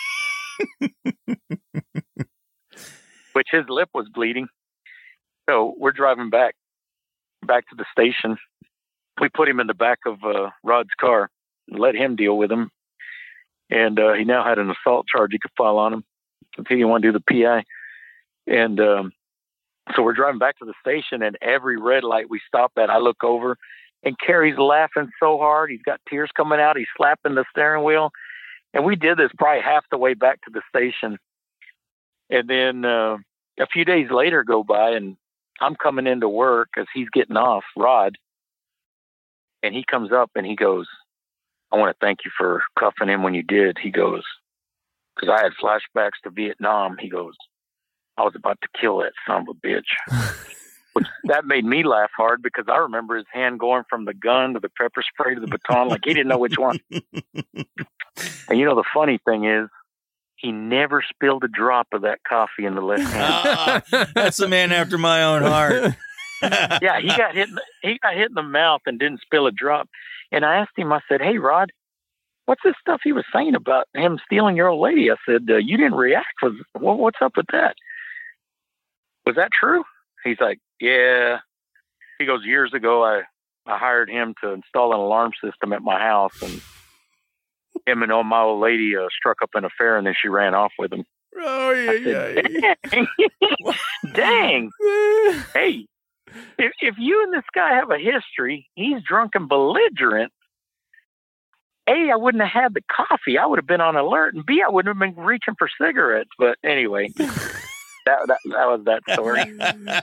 Which his lip was bleeding. So we're driving back, back to the station. We put him in the back of uh, Rod's car and let him deal with him. And uh, he now had an assault charge he could file on him if he didn't want to do the P I. And um, so we're driving back to the station, and every red light we stop at, I look over, and Kerry's laughing so hard. He's got tears coming out. He's slapping the steering wheel. And we did this probably half the way back to the station. And then uh, a few days later go by, and I'm coming into work as he's getting off, Rod. And he comes up and he goes, I want to thank you for cuffing him when you did. He goes, because I had flashbacks to Vietnam. He goes, I was about to kill that son of a bitch. Which that made me laugh hard because I remember his hand going from the gun to the pepper spray to the baton, like he didn't know which one. And you know, the funny thing is, he never spilled a drop of that coffee in the left hand. Ah, that's a man after my own heart. Yeah, he got hit. In the, he got hit in the mouth and didn't spill a drop. And I asked him. I said, "Hey, Rod, what's this stuff he was saying about him stealing your old lady?" I said, uh, "You didn't react. Was well, what's up with that? Was that true?" He's like, "Yeah." He goes, "Years ago, I I hired him to install an alarm system at my house, and him and my old lady uh, struck up an affair, and then she ran off with him." Oh yeah, yeah. Dang. Dang. Hey. If, if you and this guy have a history, he's drunk and belligerent. A, I wouldn't have had the coffee. I would have been on alert. And B, I wouldn't have been reaching for cigarettes. But anyway, that, that that was that story.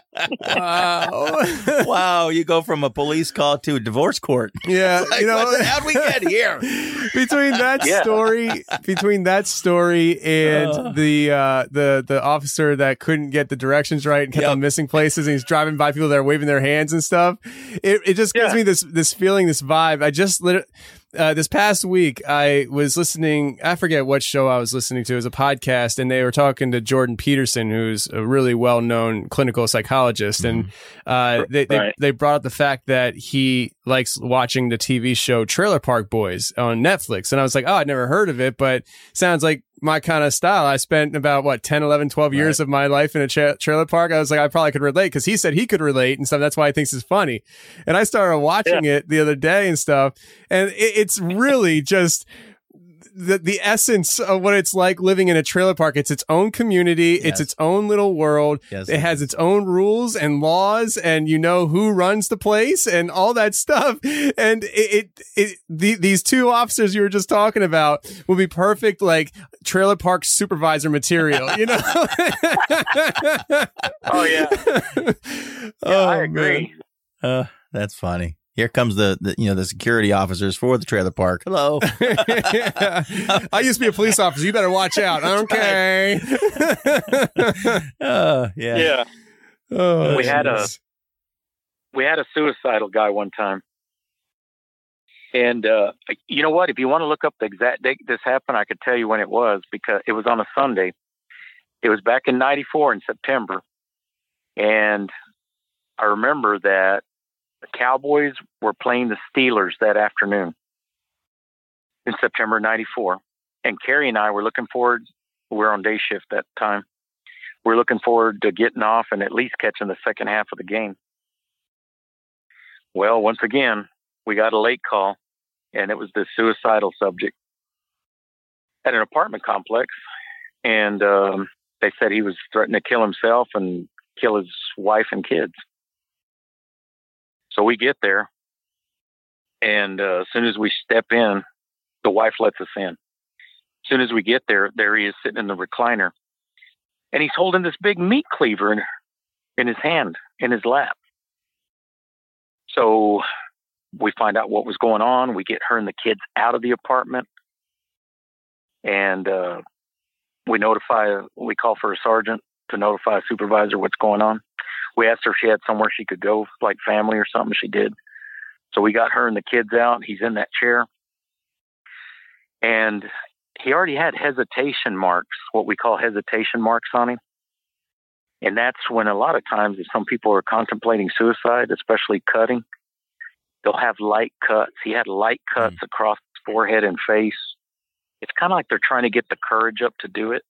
Wow. Wow. You go from a police call to a divorce court. Yeah. Like, you know, the, how'd we get here? between that Yeah. story, between that story and Uh. the uh, the the officer that couldn't get the directions right and kept Yep. on missing places, and he's driving by people that are waving their hands and stuff. It it just gives Yeah. me this this feeling, this vibe. I just lit. Uh, this past week, I was listening, I forget what show I was listening to. It was a podcast, and they were talking to Jordan Peterson, who's a really well-known clinical psychologist. And uh, they, they, Right. they brought up the fact that he likes watching the T V show Trailer Park Boys on Netflix. And I was like, oh, I'd never heard of it, but sounds like my kind of style. I spent about, what, ten, eleven, twelve years Right. of my life in a tra- trailer park. I was like, I probably could relate because he said he could relate and stuff. That's why he thinks it's funny. And I started watching it the other day and stuff. And it, it's really just the the essence of what it's like living in a trailer park. It's its own community. It's Yes. its own little world. Yes. It has its own rules and laws, and you know who runs the place and all that stuff. And it, it, it the, these two officers you were just talking about will be perfect, like trailer park supervisor material, you know? Oh, yeah. Yeah, Oh, I agree. Uh, that's funny. Here comes the, the you know the security officers for the trailer park. Hello. I used to be a police officer. You better watch out. Okay. uh, yeah. Yeah. Oh, We had a- jeez. We had a suicidal guy one time. And uh, you know what? If you want to look up the exact date this happened, I could tell you when it was because it was on a Sunday. It was back in ninety-four in September. And I remember that the Cowboys were playing the Steelers that afternoon in September ninety-four. And Carrie and I were looking forward. We were on day shift that time. We were looking forward to getting off and at least catching the second half of the game. Well, once again, we got a late call, and it was the suicidal subject at an apartment complex. And um, they said he was threatening to kill himself and kill his wife and kids. So we get there, and uh, as soon as we step in, the wife lets us in. As soon as we get there, there he is sitting in the recliner, and he's holding this big meat cleaver in, in his hand, in his lap. So we find out what was going on. We get her and the kids out of the apartment, and uh, we notify, we call for a sergeant to notify a supervisor what's going on. We asked her if she had somewhere she could go, like family or something. She did. So we got her and the kids out. He's in that chair. And he already had hesitation marks, what we call hesitation marks on him. And that's when a lot of times if some people are contemplating suicide, especially cutting, they'll have light cuts. He had light cuts mm. across his forehead and face. It's kind of like they're trying to get the courage up to do it.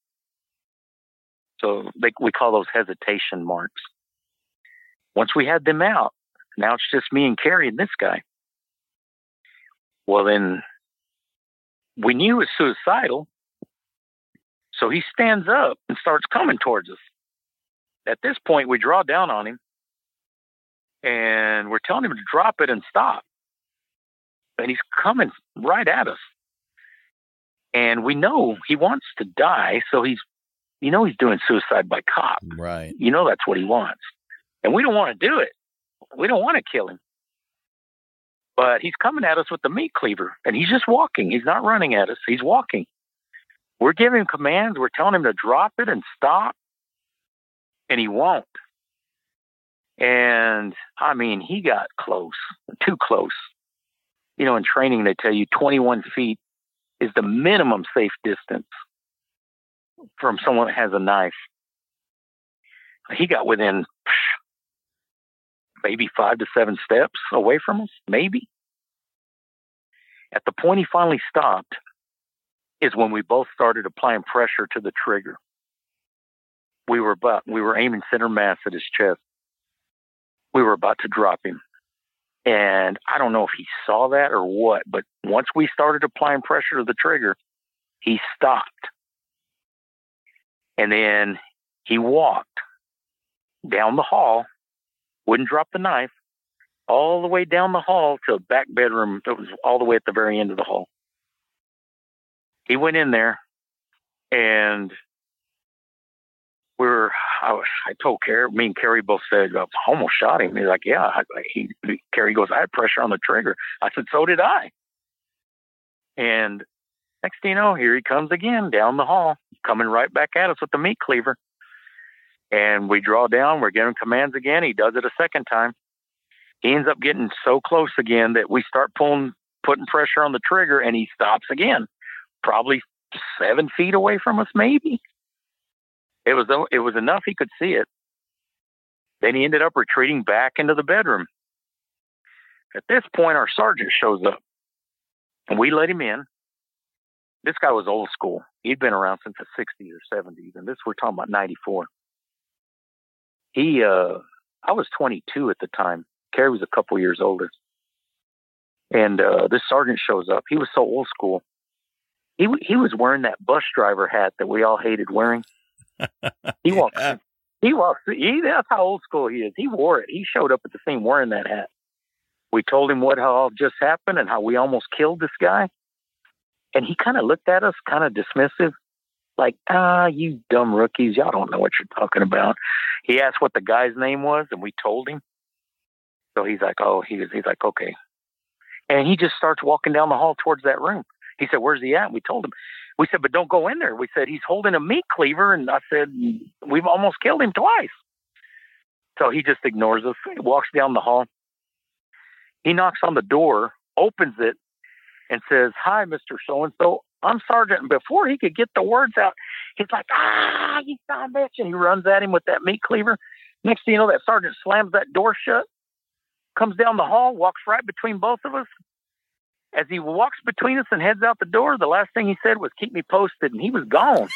So they, we call those hesitation marks. Once we had them out, now it's just me and Carrie and this guy. Well, then we knew he was suicidal. So he stands up and starts coming towards us. At this point, we draw down on him and we're telling him to drop it and stop. And he's coming right at us. And we know he wants to die. So he's, you know, he's doing suicide by cop. Right. You know, that's what he wants. And we don't want to do it. We don't want to kill him. But he's coming at us with the meat cleaver, and he's just walking. He's not running at us. He's walking. We're giving him commands. We're telling him to drop it and stop, and he won't. And I mean, he got close, too close. You know, in training, they tell you twenty-one feet is the minimum safe distance from someone that has a knife. He got within maybe five to seven steps away from us, maybe. At the point he finally stopped is when we both started applying pressure to the trigger. We were about, we were aiming center mass at his chest. We were about to drop him. And I don't know if he saw that or what, but once we started applying pressure to the trigger, he stopped. And then he walked down the hall, wouldn't drop the knife, all the way down the hall to a back bedroom that was all the way at the very end of the hall. He went in there, and we were, I, was, I told Carrie, me and Carrie both said, I almost shot him. He's like, yeah. I, he, Carrie goes, I had pressure on the trigger. I said, so did I. And next thing you know, here he comes again down the hall, coming right back at us with the meat cleaver. And we draw down, we're giving commands again. He does it a second time. He ends up getting so close again that we start pulling, putting pressure on the trigger, and he stops again, probably seven feet away from us, maybe. It was, it was enough he could see it. Then he ended up retreating back into the bedroom. At this point, our sergeant shows up, and we let him in. This guy was old school. He'd been around since the sixties or seventies, and this, we're talking about ninety-four. He, uh, I was twenty-two at the time. Carrie was a couple years older. And uh, this sergeant shows up. He was so old school. He he was wearing that bus driver hat that we all hated wearing. He walked. Yeah. He walked. He, that's how old school he is. He wore it. He showed up at the scene wearing that hat. We told him what all just happened and how we almost killed this guy. And he kind of looked at us, kind of dismissive, like, ah, you dumb rookies. Y'all don't know what you're talking about. He asked what the guy's name was, and we told him. So he's like, oh, he was, he's like, okay. And he just starts walking down the hall towards that room. He said, where's he at? And we told him. We said, but don't go in there. We said, he's holding a meat cleaver. And I said, we've almost killed him twice. So he just ignores us. He walks down the hall. He knocks on the door, opens it, and says, hi, Mister So-and-so. I'm Sergeant. And before he could get the words out, he's like, ah, you son of a bitch. And he runs at him with that meat cleaver. Next thing you know, that sergeant slams that door shut, comes down the hall, walks right between both of us. As he walks between us and heads out the door, the last thing he said was, keep me posted, and he was gone.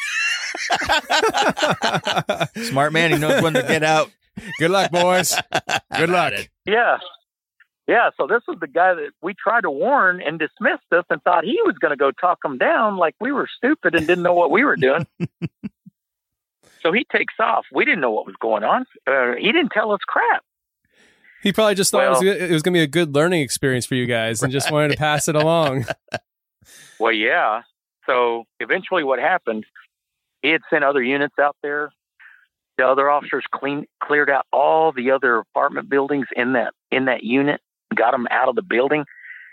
Smart man. He knows when to get out. Good luck, boys. Good luck. Yeah. Yeah, so this was the guy that we tried to warn and dismissed us and thought he was going to go talk him down like we were stupid and didn't know what we were doing. So he takes off. We didn't know what was going on. Uh, he didn't tell us crap. He probably just thought well, it was, it was going to be a good learning experience for you guys and just wanted to pass it along. Well, yeah. So eventually what happened, he had sent other units out there. The other officers clean, cleared out all the other apartment buildings in that in that unit, got them out of the building.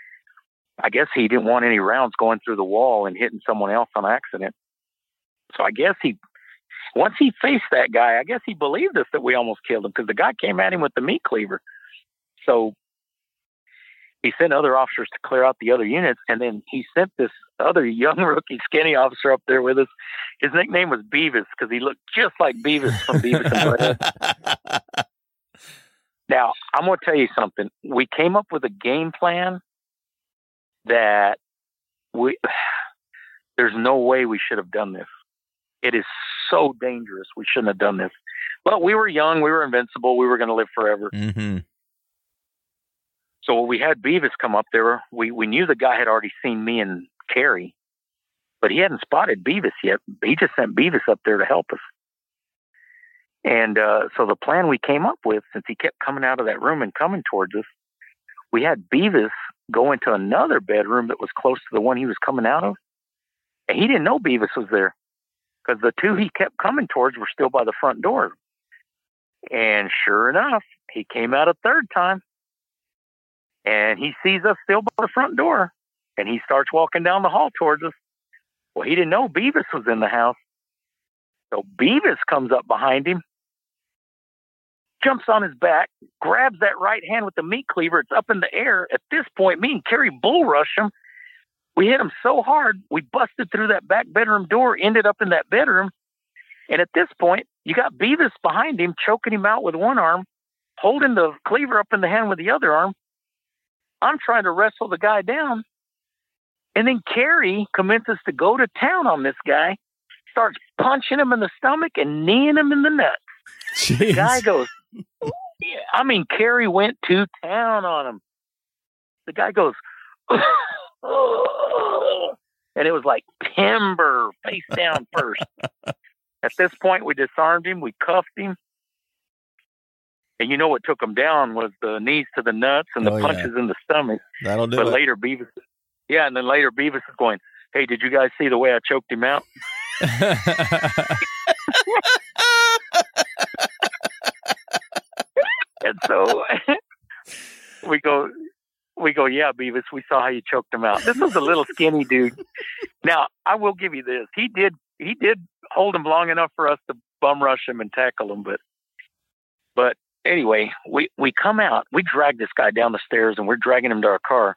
I guess he didn't want any rounds going through the wall and hitting someone else on accident. So I guess he, once he faced that guy, I guess he believed us that we almost killed him because the guy came at him with the meat cleaver. So he sent other officers to clear out the other units, and then he sent this other young rookie skinny officer up there with us. His nickname was Beavis because he looked just like Beavis from Beavis and Butthead. Now, I'm going to tell you something. We came up with a game plan that we there's no way we should have done this. It is so dangerous. We shouldn't have done this. But we were young. We were invincible. We were going to live forever. Mm-hmm. So we had Beavis come up there. We we knew the guy had already seen me and Carrie, but he hadn't spotted Beavis yet. He just sent Beavis up there to help us. And uh, so the plan we came up with, since he kept coming out of that room and coming towards us, we had Beavis go into another bedroom that was close to the one he was coming out of. And he didn't know Beavis was there because the two he kept coming towards were still by the front door. And sure enough, he came out a third time. And he sees us still by the front door. And he starts walking down the hall towards us. Well, he didn't know Beavis was in the house. So Beavis comes up behind him jumps on his back, grabs that right hand with the meat cleaver. It's up in the air. At this point, me and Kerry bull rush him. We hit him so hard, we busted through that back bedroom door, ended up in that bedroom. And at this point, you got Beavis behind him, choking him out with one arm, holding the cleaver up in the hand with the other arm. I'm trying to wrestle the guy down. And then Kerry commences to go to town on this guy, starts punching him in the stomach and kneeing him in the nuts. Jeez. The guy goes, I mean, Kerry went to town on him. The guy goes, oh, and it was like timber, face down first. At this point, we disarmed him. We cuffed him. And you know what took him down was the knees to the nuts and the Oh, punches yeah. in the stomach. That'll do But it. later, Beavis, yeah, and then later Beavis is going, hey, did you guys see the way I choked him out? And so we go, we go, yeah, Beavis, we saw how you choked him out. This was a little skinny dude. Now, I will give you this. He did, he did hold him long enough for us to bum rush him and tackle him. But, but anyway, we, we come out, we drag this guy down the stairs and we're dragging him to our car.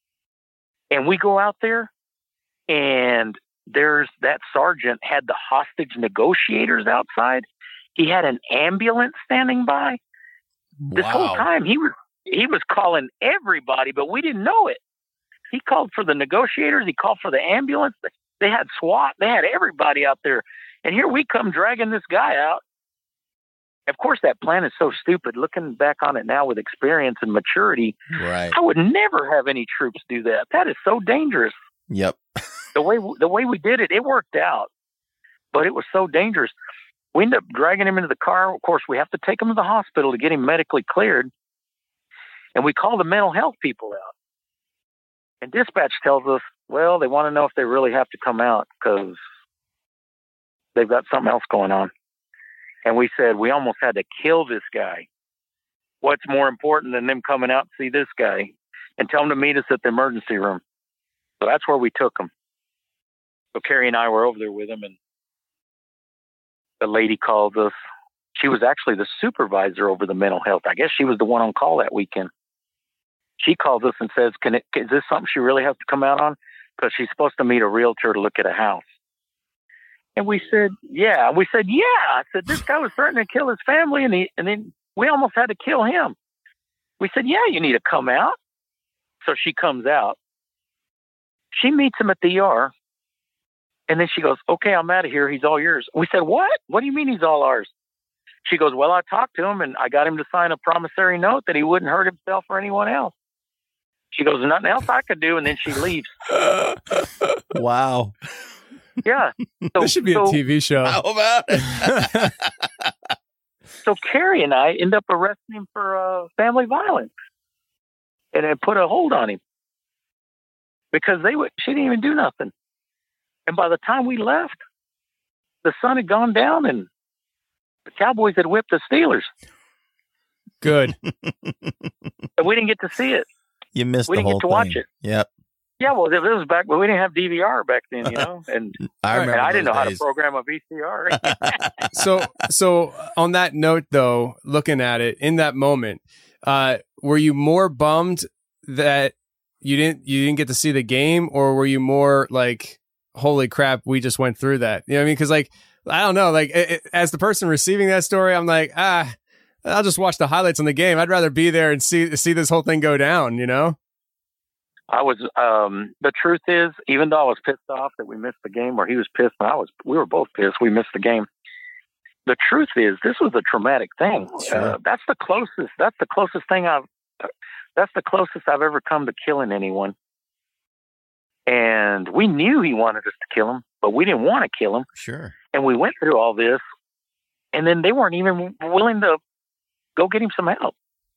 And we go out there and there's that sergeant had the hostage negotiators outside. He had an ambulance standing by. This Wow. whole time he was he was calling everybody, but we didn't know it. He called for the negotiators. He called for the ambulance. They had SWAT. They had everybody out there. And here we come dragging this guy out. Of course, that plan is so stupid. Looking back on it now with experience and maturity, Right. I would never have any troops do that. That is so dangerous. Yep. The way the way we did it, it worked out, but it was so dangerous. We ended up dragging him into the car. Of course, we have to take him to the hospital to get him medically cleared. And we call the mental health people out. And dispatch tells us, well, they want to know if they really have to come out because they've got something else going on. And we said, we almost had to kill this guy. What's more important than them coming out to see this guy and tell them to meet us at the emergency room? So that's where we took him. So Kerry and I were over there with him, and the lady called us. She was actually the supervisor over the mental health. I guess she was the one on call that weekend. She calls us and says, "Can it, is this something she really has to come out on? Because she's supposed to meet a realtor to look at a house." And we said, yeah. We said, yeah. I said, this guy was threatening to kill his family, and, he, and then we almost had to kill him. We said, yeah, you need to come out. So she comes out. She meets him at the E R. And then she goes, okay, I'm out of here. He's all yours. We said, what? What do you mean he's all ours? She goes, well, I talked to him and I got him to sign a promissory note that he wouldn't hurt himself or anyone else. She goes, nothing else I could do. And then she leaves. Wow. Yeah. So, This should be so, a T V show. How about it? So Kerry and I end up arresting him for uh, family violence. And it put a hold on him. Because they would, she didn't even do nothing. And by the time we left, the sun had gone down and the Cowboys had whipped the Steelers. Good. And we didn't get to see it. You missed We the didn't get whole to watch thing. it. Yep. Yeah, well, this was back, but we didn't have D V R back then, you know? And, I remember and I didn't those know how to days. program a V C R. So, so on that note, though, looking at it in that moment, uh, were you more bummed that you didn't you didn't get to see the game, or were you more like, holy crap, we just went through that? You know what I mean? Because like, I don't know, like it, it, as the person receiving that story, I'm like, ah, I'll just watch the highlights on the game. I'd rather be there and see see this whole thing go down. You know? I was, um, the truth is, even though I was pissed off that we missed the game, or he was pissed, and I was, we were both pissed, we missed the game. The truth is, this was a traumatic thing. Sure. Uh, that's the closest, that's the closest thing I've, that's the closest I've ever come to killing anyone. And we knew he wanted us to kill him, but we didn't want to kill him. Sure. And we went through all this, and then they weren't even willing to go get him some help.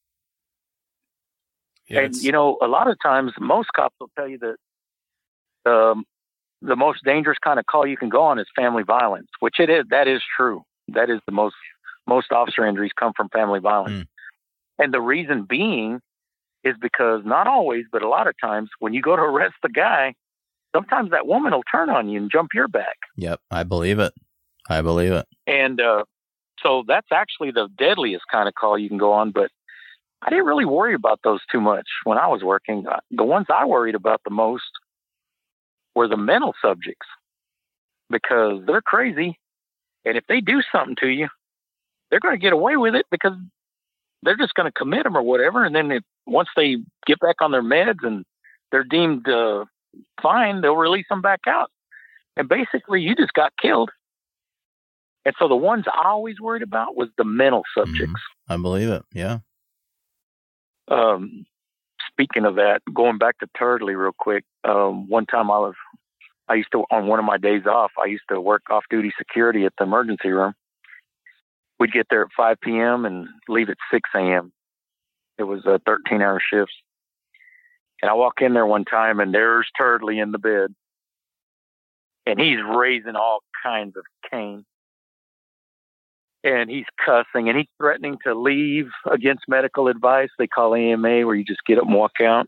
Yeah, And, you know, a lot of times, most cops will tell you that um, the most dangerous kind of call you can go on is family violence, which it is. That is true. That is the most, most officer injuries come from family violence. Mm. And the reason being is because not always, but a lot of times when you go to arrest the guy, sometimes that woman will turn on you and jump your back. Yep. I believe it. I believe it. And uh, So that's actually the deadliest kind of call you can go on. But I didn't really worry about those too much when I was working. The ones I worried about the most were the mental subjects, because they're crazy. And if they do something to you, they're going to get away with it because they're just going to commit them or whatever. And then if, once they get back on their meds and they're deemed uh, fine, they'll release them back out. And basically, you just got killed. And so the ones I always worried about was the mental subjects. Mm-hmm. I believe it. Yeah. Um, speaking of that, going back to Turdley real quick. Um, one time I was, I used to, on one of my days off, I used to work off-duty security at the emergency room. We'd get there at five p.m. and leave at six a.m. It was uh, thirteen-hour shifts. And I walk in there one time, and there's Turdley in the bed. And he's raising all kinds of cane. And he's cussing, and he's threatening to leave against medical advice. They call A M A, where you just get up and walk out.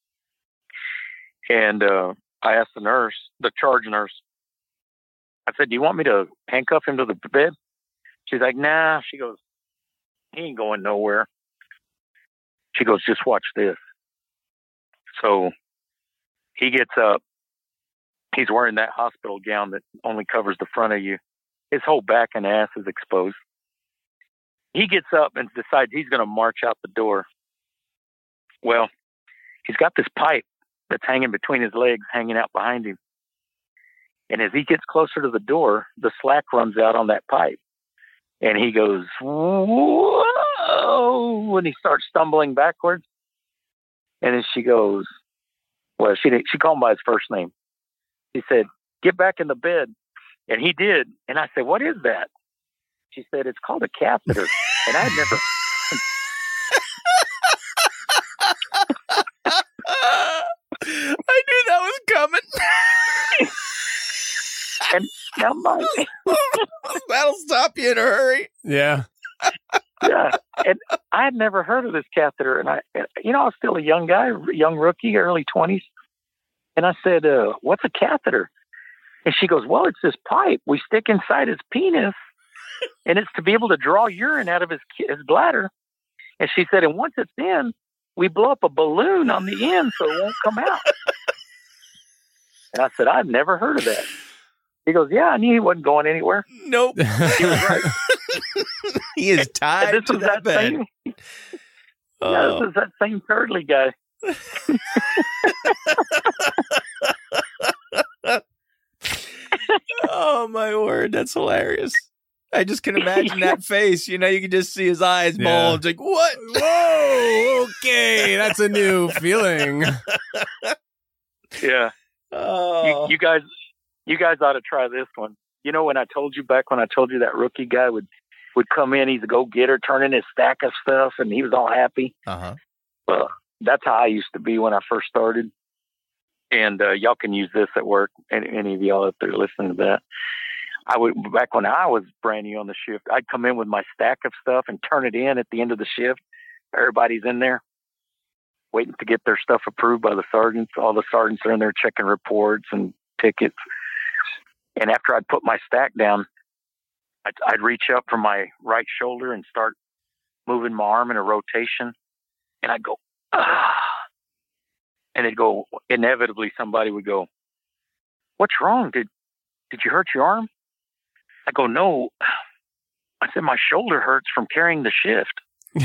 And uh, I asked the nurse, the charge nurse, I said, do you want me to handcuff him to the bed? She's like, nah. She goes, he ain't going nowhere. She goes, just watch this. So he gets up. He's wearing that hospital gown that only covers the front of you. His whole back and ass is exposed. He gets up and decides he's going to march out the door. Well, he's got this pipe that's hanging between his legs, hanging out behind him. And as he gets closer to the door, the slack runs out on that pipe. And he goes, whoa, and he starts stumbling backwards. And then she goes, well, she she called him by his first name. He said, get back in the bed. And he did. And I said, what is that? She said, it's called a catheter. And I'd never. I knew that was coming. And now my. That'll stop you in a hurry. Yeah. Yeah. And I had never heard of this catheter. And I, you know, I was still a young guy, young rookie, early twenties. And I said, uh, what's a catheter? And she goes, well, it's this pipe we stick inside his penis, and it's to be able to draw urine out of his his bladder. And she said, and once it's in, we blow up a balloon on the end so it won't come out. And I said, I've never heard of that. He goes, yeah, I knew he wasn't going anywhere. Nope. He was right. He is tied this to was that, that bed. Same, Oh. Yeah, this is that same Turdley guy. Oh my word, that's hilarious. I just can imagine that face. You know, you can just see his eyes Yeah. bulge. Like, what? Whoa, okay, that's a new feeling. Yeah. Oh. You, you guys, you guys ought to try this one. You know, when I told you back when I told you that rookie guy would, would come in, he's a go-getter, turn in his stack of stuff, and he was all happy. Uh-huh. Well, that's how I used to be when I first started. And uh, y'all can use this at work. Any, any of y'all out there listening to that. I would, back when I was brand new on the shift, I'd come in with my stack of stuff and turn it in at the end of the shift. Everybody's in there waiting to get their stuff approved by the sergeants. All the sergeants are in there checking reports and tickets. And after I'd put my stack down, I'd, I'd reach up from my right shoulder and start moving my arm in a rotation. And I'd go, ah. And it'd go, inevitably somebody would go, what's wrong? Did, did you hurt your arm? I go, no. I said, my shoulder hurts from carrying the shift.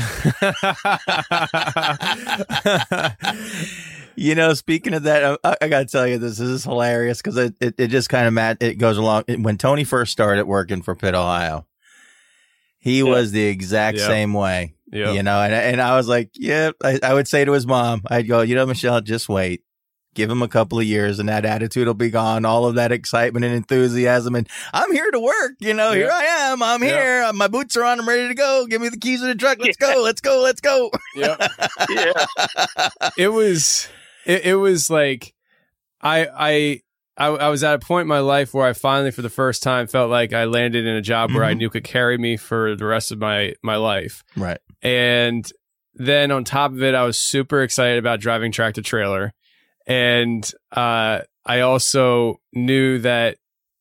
You know, speaking of that, I, I got to tell you this. This is hilarious because it, it, it just kind of mad. It goes along. When Tony first started working for Pitt, Ohio, he Yeah. was the exact Yep. same way. Yep. You know, and and I was like, yeah, I, I would say to his mom, I'd go, you know, Michelle, just wait. Give him a couple of years and that attitude will be gone. All of that excitement and enthusiasm. And I'm here to work. You know, Yeah. here I am. I'm Yeah. here. My boots are on. I'm ready to go. Give me the keys to the truck. Let's go. Let's go. Let's go. Yep. Yeah. It was, it, it was like, I, I, I, I was at a point in my life where I finally, for the first time, felt like I landed in a job where I Mhm. knew could carry me for the rest of my, my life. Right. And then on top of it, I was super excited about driving tractor trailer. And uh, I also knew that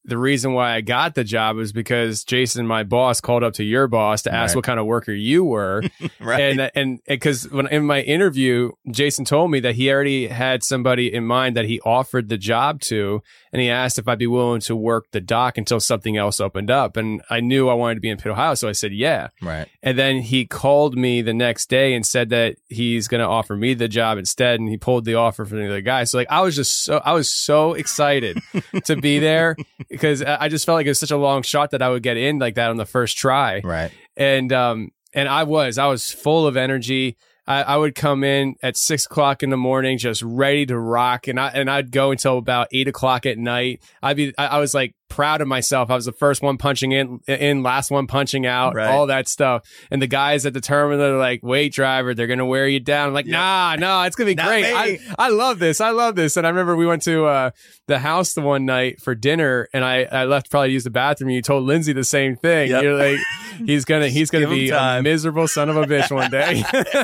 the reason why I got the job was because Jason, my boss, called up to your boss to ask Right. what kind of worker you were. Right. And and because when in my interview, Jason told me that he already had somebody in mind that he offered the job to, and he asked if I'd be willing to work the dock until something else opened up. And I knew I wanted to be in Pitt, Ohio, so I said yeah. Right. And then he called me the next day and said that he's going to offer me the job instead, and he pulled the offer from the other guy. So like I was just so I was so excited to be there because I just felt like it was such a long shot that I would get in like that on the first try. Right. And um and I was I was full of energy. I, I would come in at six o'clock in the morning, just ready to rock, and I and I'd go until about eight o'clock at night. I'd be I, I was like proud of myself. I was the first one punching in, in last one punching out, Right. all that stuff. And the guys at the terminal are like, "Wait, driver, they're gonna wear you down." I'm like, Yeah. "Nah, nah, it's gonna be Not great. me. I I love this. I love this." And I remember we went to uh, the house the one night for dinner, and I I left probably to use the bathroom. You told Lindsay the same thing. Yep. You're like, he's gonna he's gonna Give him be a time. miserable son of a bitch one day.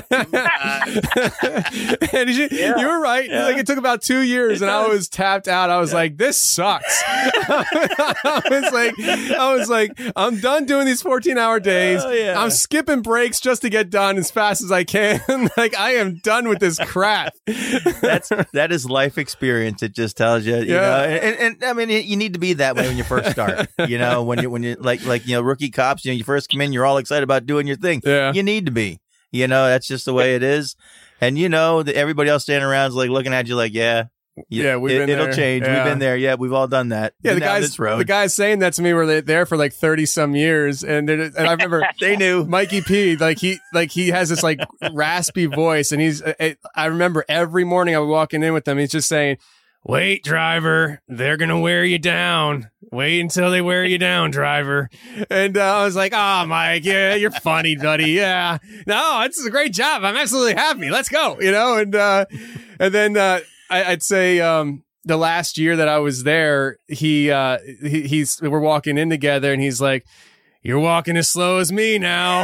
And you, Yeah. you were right. Yeah. Like it took about two years, It and I does. was tapped out. I was like, "This sucks." I was like, "I was like, I'm done doing these fourteen hour days. Oh, yeah. I'm skipping breaks just to get done as fast as I can. Like I am done with this crap." That's that is life experience. It just tells you, you Yeah. know, and, and, and I mean, you need to be that way when you first start. You know, when you when you like like you know, rookie cops, you know, you first come in, you're all excited about doing your thing. Yeah. You need to be. You know, that's just the way it is. And you know that everybody else standing around is like looking at you like, yeah, you- Yeah, we've it, been it'll there. change. Yeah. We've been there. Yeah, we've all done that. Yeah, Been the down guys, this road. the guys saying that to me were there for like thirty some years, and they're- and I remember They knew. Mikey P, like he, like he has this like raspy voice, and he's. I I remember every morning I was walking in with him, he's just saying, "Wait, driver, they're gonna wear you down. Wait until they wear you down, driver." And uh, I was like, "Oh, Mike, yeah, you're funny, buddy. Yeah, no, it's a great job. I'm absolutely happy. Let's go." You know, and uh, and then uh, I, I'd say. Um, The last year that I was there, he, uh, he, he's, we're walking in together and he's like, "You're walking as slow as me now."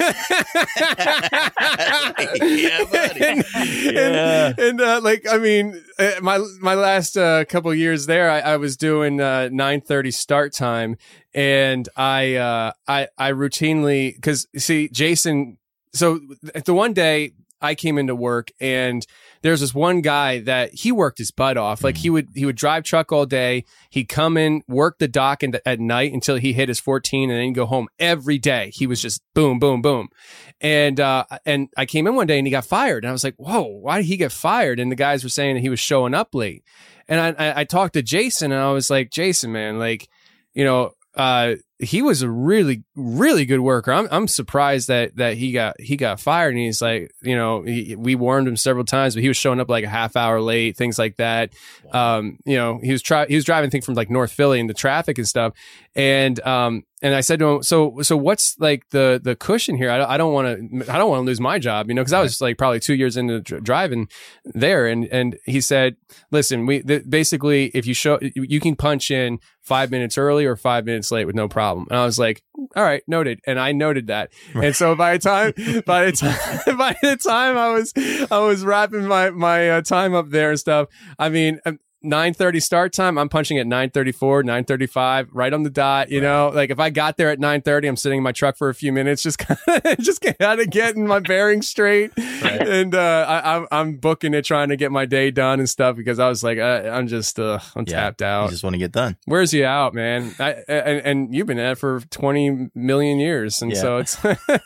Yeah, buddy. And, Yeah. and, and, uh, like, I mean, uh, my, my last, uh, couple of years there, I, I was doing, uh, nine thirty start time, and I, uh, I, I routinely, cause see, Jason, so the one day I came into work and there's this one guy that he worked his butt off. Like he would, he would drive truck all day. He'd come in, work the dock in, at night until he hit his fourteen, and then he'd go home every day. He was just boom, boom, boom. And, uh, and I came in one day and he got fired, and I was like, "Whoa, why did he get fired?" And the guys were saying that he was showing up late. And I, I, I talked to Jason, and I was like, "Jason, man, like, you know, uh, he was a really, really good worker. I'm, I'm surprised that, that he got, he got fired." And he's like, you know, he, we warned him several times, but he was showing up like a half hour late, things like that. Um, you know, he was try, he was driving things from like North Philly in the traffic and stuff. And, um, and I said to him, so, so what's like the, the cushion here? I don't, I don't want to, I don't want to lose my job, you know, cause I was like probably two years into dr- driving there. And, and he said, "Listen, we, th- basically, if you show, you, you can punch in five minutes early or five minutes late with no problem." And I was like, "All right, noted." And I noted that. And so by the time, by the time, by the time I was, I was wrapping my, my uh, time up there and stuff, I mean, nine thirty start time, I'm punching at nine thirty-four, nine thirty-five, right on the dot. You know, like if I got there at nine thirty, I'm sitting in my truck for a few minutes, just kind of, just kind of getting my bearings straight. Right. And, uh, I, I'm, I'm booking it, trying to get my day done and stuff, because I was like, I, I'm just, uh, I'm Yeah. tapped You out. just want to get done. Where's you out, man? I, and, and you've been at it for twenty million years. And Yeah. so it's,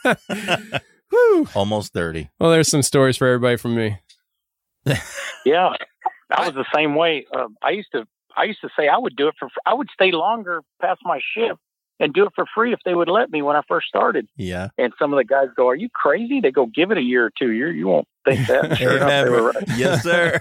whew. Almost thirty. Well, there's some stories for everybody from me. Yeah, I was the same way. Uh, I used to, I used to say I would do it for, I would stay longer past my shift and do it for free if they would let me when I first started. Yeah. And some of the guys go, "Are you crazy?" They go, "Give it a year or two. You you won't think that." Sure enough, they were right. Yes, sir.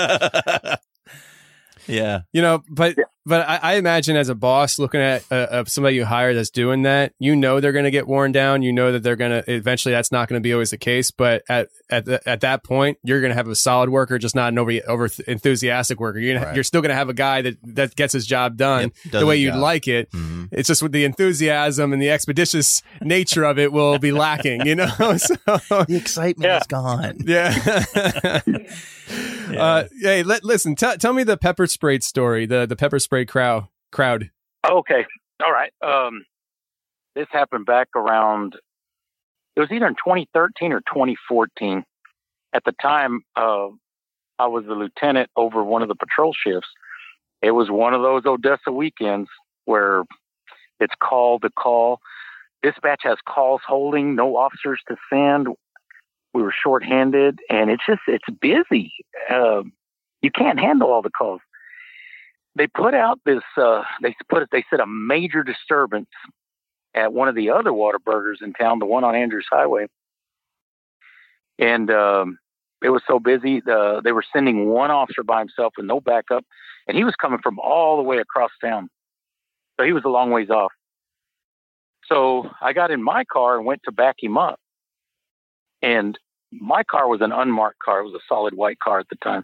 Yeah. You know, but but I, I imagine as a boss looking at uh, uh, somebody you hire that's doing that, you know they're going to get worn down. You know that they're going to eventually. That's not going to be always the case. But at at the, at that point, you're going to have a solid worker, just not an over over enthusiastic worker. You're gonna, Right. you're still going to have a guy that that gets his job done Yep, does the way his you'd job. like it. Mhm. It's just with the enthusiasm and the expeditious nature of it will be lacking. You know, so The excitement Yeah. is gone. yeah. Uh, hey, let, listen. T- tell me the pepper spray story. The the pepper spray crowd. Crowd. Okay. All right. Um, this happened back around, it was either in twenty thirteen or twenty fourteen. At the time, uh, I was the lieutenant over one of the patrol shifts. It was one of those Odessa weekends where it's call to call. Dispatch has calls holding, no officers to send. We were shorthanded, and it's just, it's busy. Uh, you can't handle all the calls. They put out this, uh, they put it, they said a major disturbance at one of the other Whataburgers in town, the one on Andrews Highway. And um, it was so busy, uh, they were sending one officer by himself with no backup, and he was coming from all the way across town. So he was a long ways off. So I got in my car and went to back him up. And my car was an unmarked car. It was a solid white car at the time.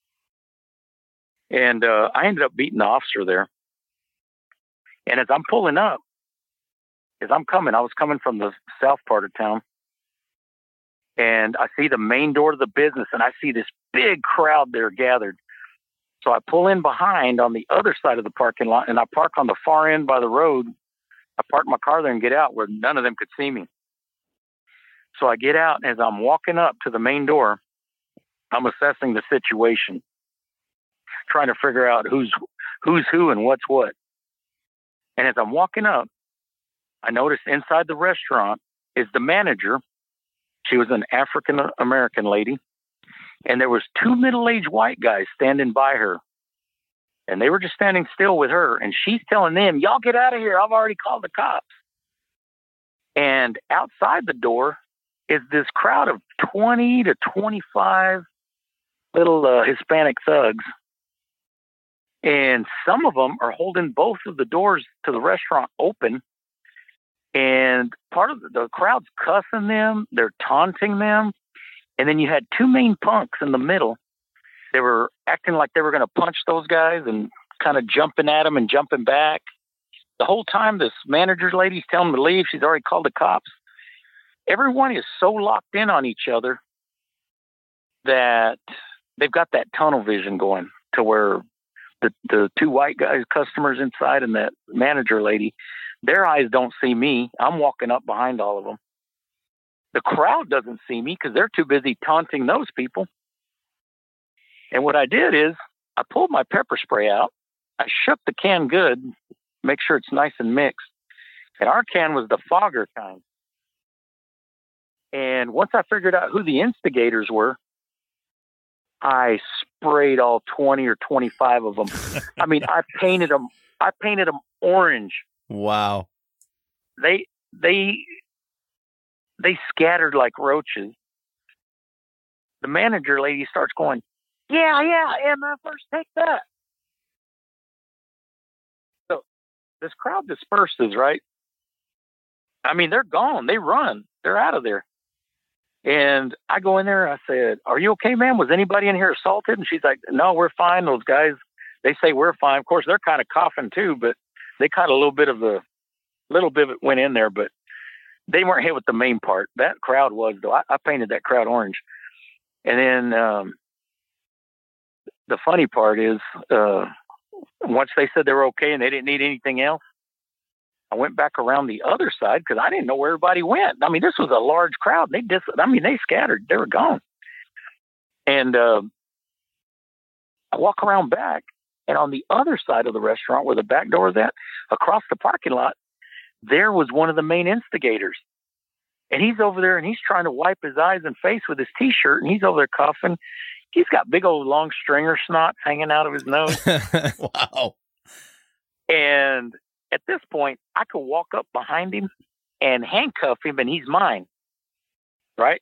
And uh, I ended up beating the officer there. And as I'm pulling up, as I'm coming, I was coming from the south part of town. And I see the main door to the business, and I see this big crowd there gathered. So I pull in behind on the other side of the parking lot, and I park on the far end by the road. I park my car there and get out where none of them could see me. So I get out, and as I'm walking up to the main door, I'm assessing the situation, trying to figure out who's who's who and what's what. And as I'm walking up, I noticed inside the restaurant is the manager. She was an African American lady, and there was two middle-aged white guys standing by her. And they were just standing still with her, and she's telling them, "Y'all get out of here. I've already called the cops." And outside the door is this crowd of twenty to twenty-five little uh, Hispanic thugs. And some of them are holding both of the doors to the restaurant open. And part of the, the crowd's cussing them. They're taunting them. And then you had two main punks in the middle. They were acting like they were going to punch those guys and kind of jumping at them and jumping back. The whole time, this manager lady's telling them to leave. She's already called the cops. Everyone is so locked in on each other that they've got that tunnel vision going to where the, the two white guys, customers inside, and that manager lady, their eyes don't see me. I'm walking up behind all of them. The crowd doesn't see me because they're too busy taunting those people. And what I did is I pulled my pepper spray out. I shook the can good, make sure it's nice and mixed. And our can was the fogger kind. And once I figured out who the instigators were, I sprayed all twenty or twenty-five of them. I mean, I painted them. I painted them orange. Wow. They they they scattered like roaches. The manager lady starts going, "Yeah, yeah, M F ers, take that." So this crowd disperses, right? I mean, they're gone. They run. They're out of there. And I go in there. I said, "Are you okay, ma'am? Was anybody in here assaulted?" And she's like, "No, we're fine. Those guys, they say we're fine." Of course, they're kind of coughing too, but they caught a little bit of the, little bit of it went in there, but they weren't hit with the main part. That crowd was, though. I, I painted that crowd orange. And then um, the funny part is, uh, once they said they were okay and they didn't need anything else, I went back around the other side because I didn't know where everybody went. I mean, this was a large crowd. They dis- I mean, they scattered. They were gone. And uh, I walk around back, and on the other side of the restaurant where the back door is at, across the parking lot, there was one of the main instigators. And he's over there, and he's trying to wipe his eyes and face with his T-shirt, and he's over there coughing. He's got big old long stringer snots hanging out of his nose. Wow. And at this point, I could walk up behind him and handcuff him, and he's mine. Right?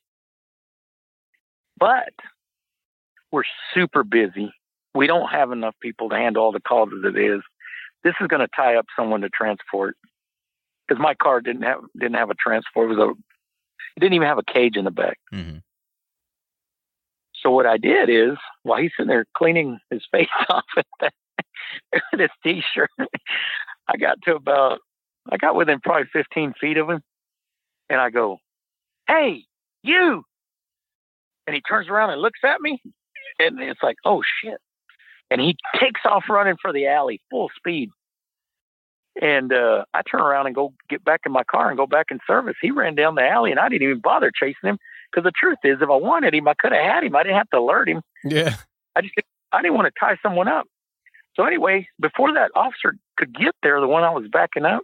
But we're super busy. We don't have enough people to handle all the calls as it is. This is going to tie up someone to transport. Because my car didn't have didn't have a transport. It was a it didn't even have a cage in the back. Mm-hmm. So what I did is, while he's sitting there cleaning his face off with his T-shirt, I got to about, I got within probably fifteen feet of him, and I go, "Hey, you!" And he turns around and looks at me, and it's like, oh shit! And he takes off running for the alley, full speed. And uh, I turn around and go get back in my car and go back in service. He ran down the alley, and I didn't even bother chasing him because the truth is, if I wanted him, I could have had him. I didn't have to alert him. Yeah. I just I didn't want to tie someone up. So anyway, before that officer could get there, the one I was backing up,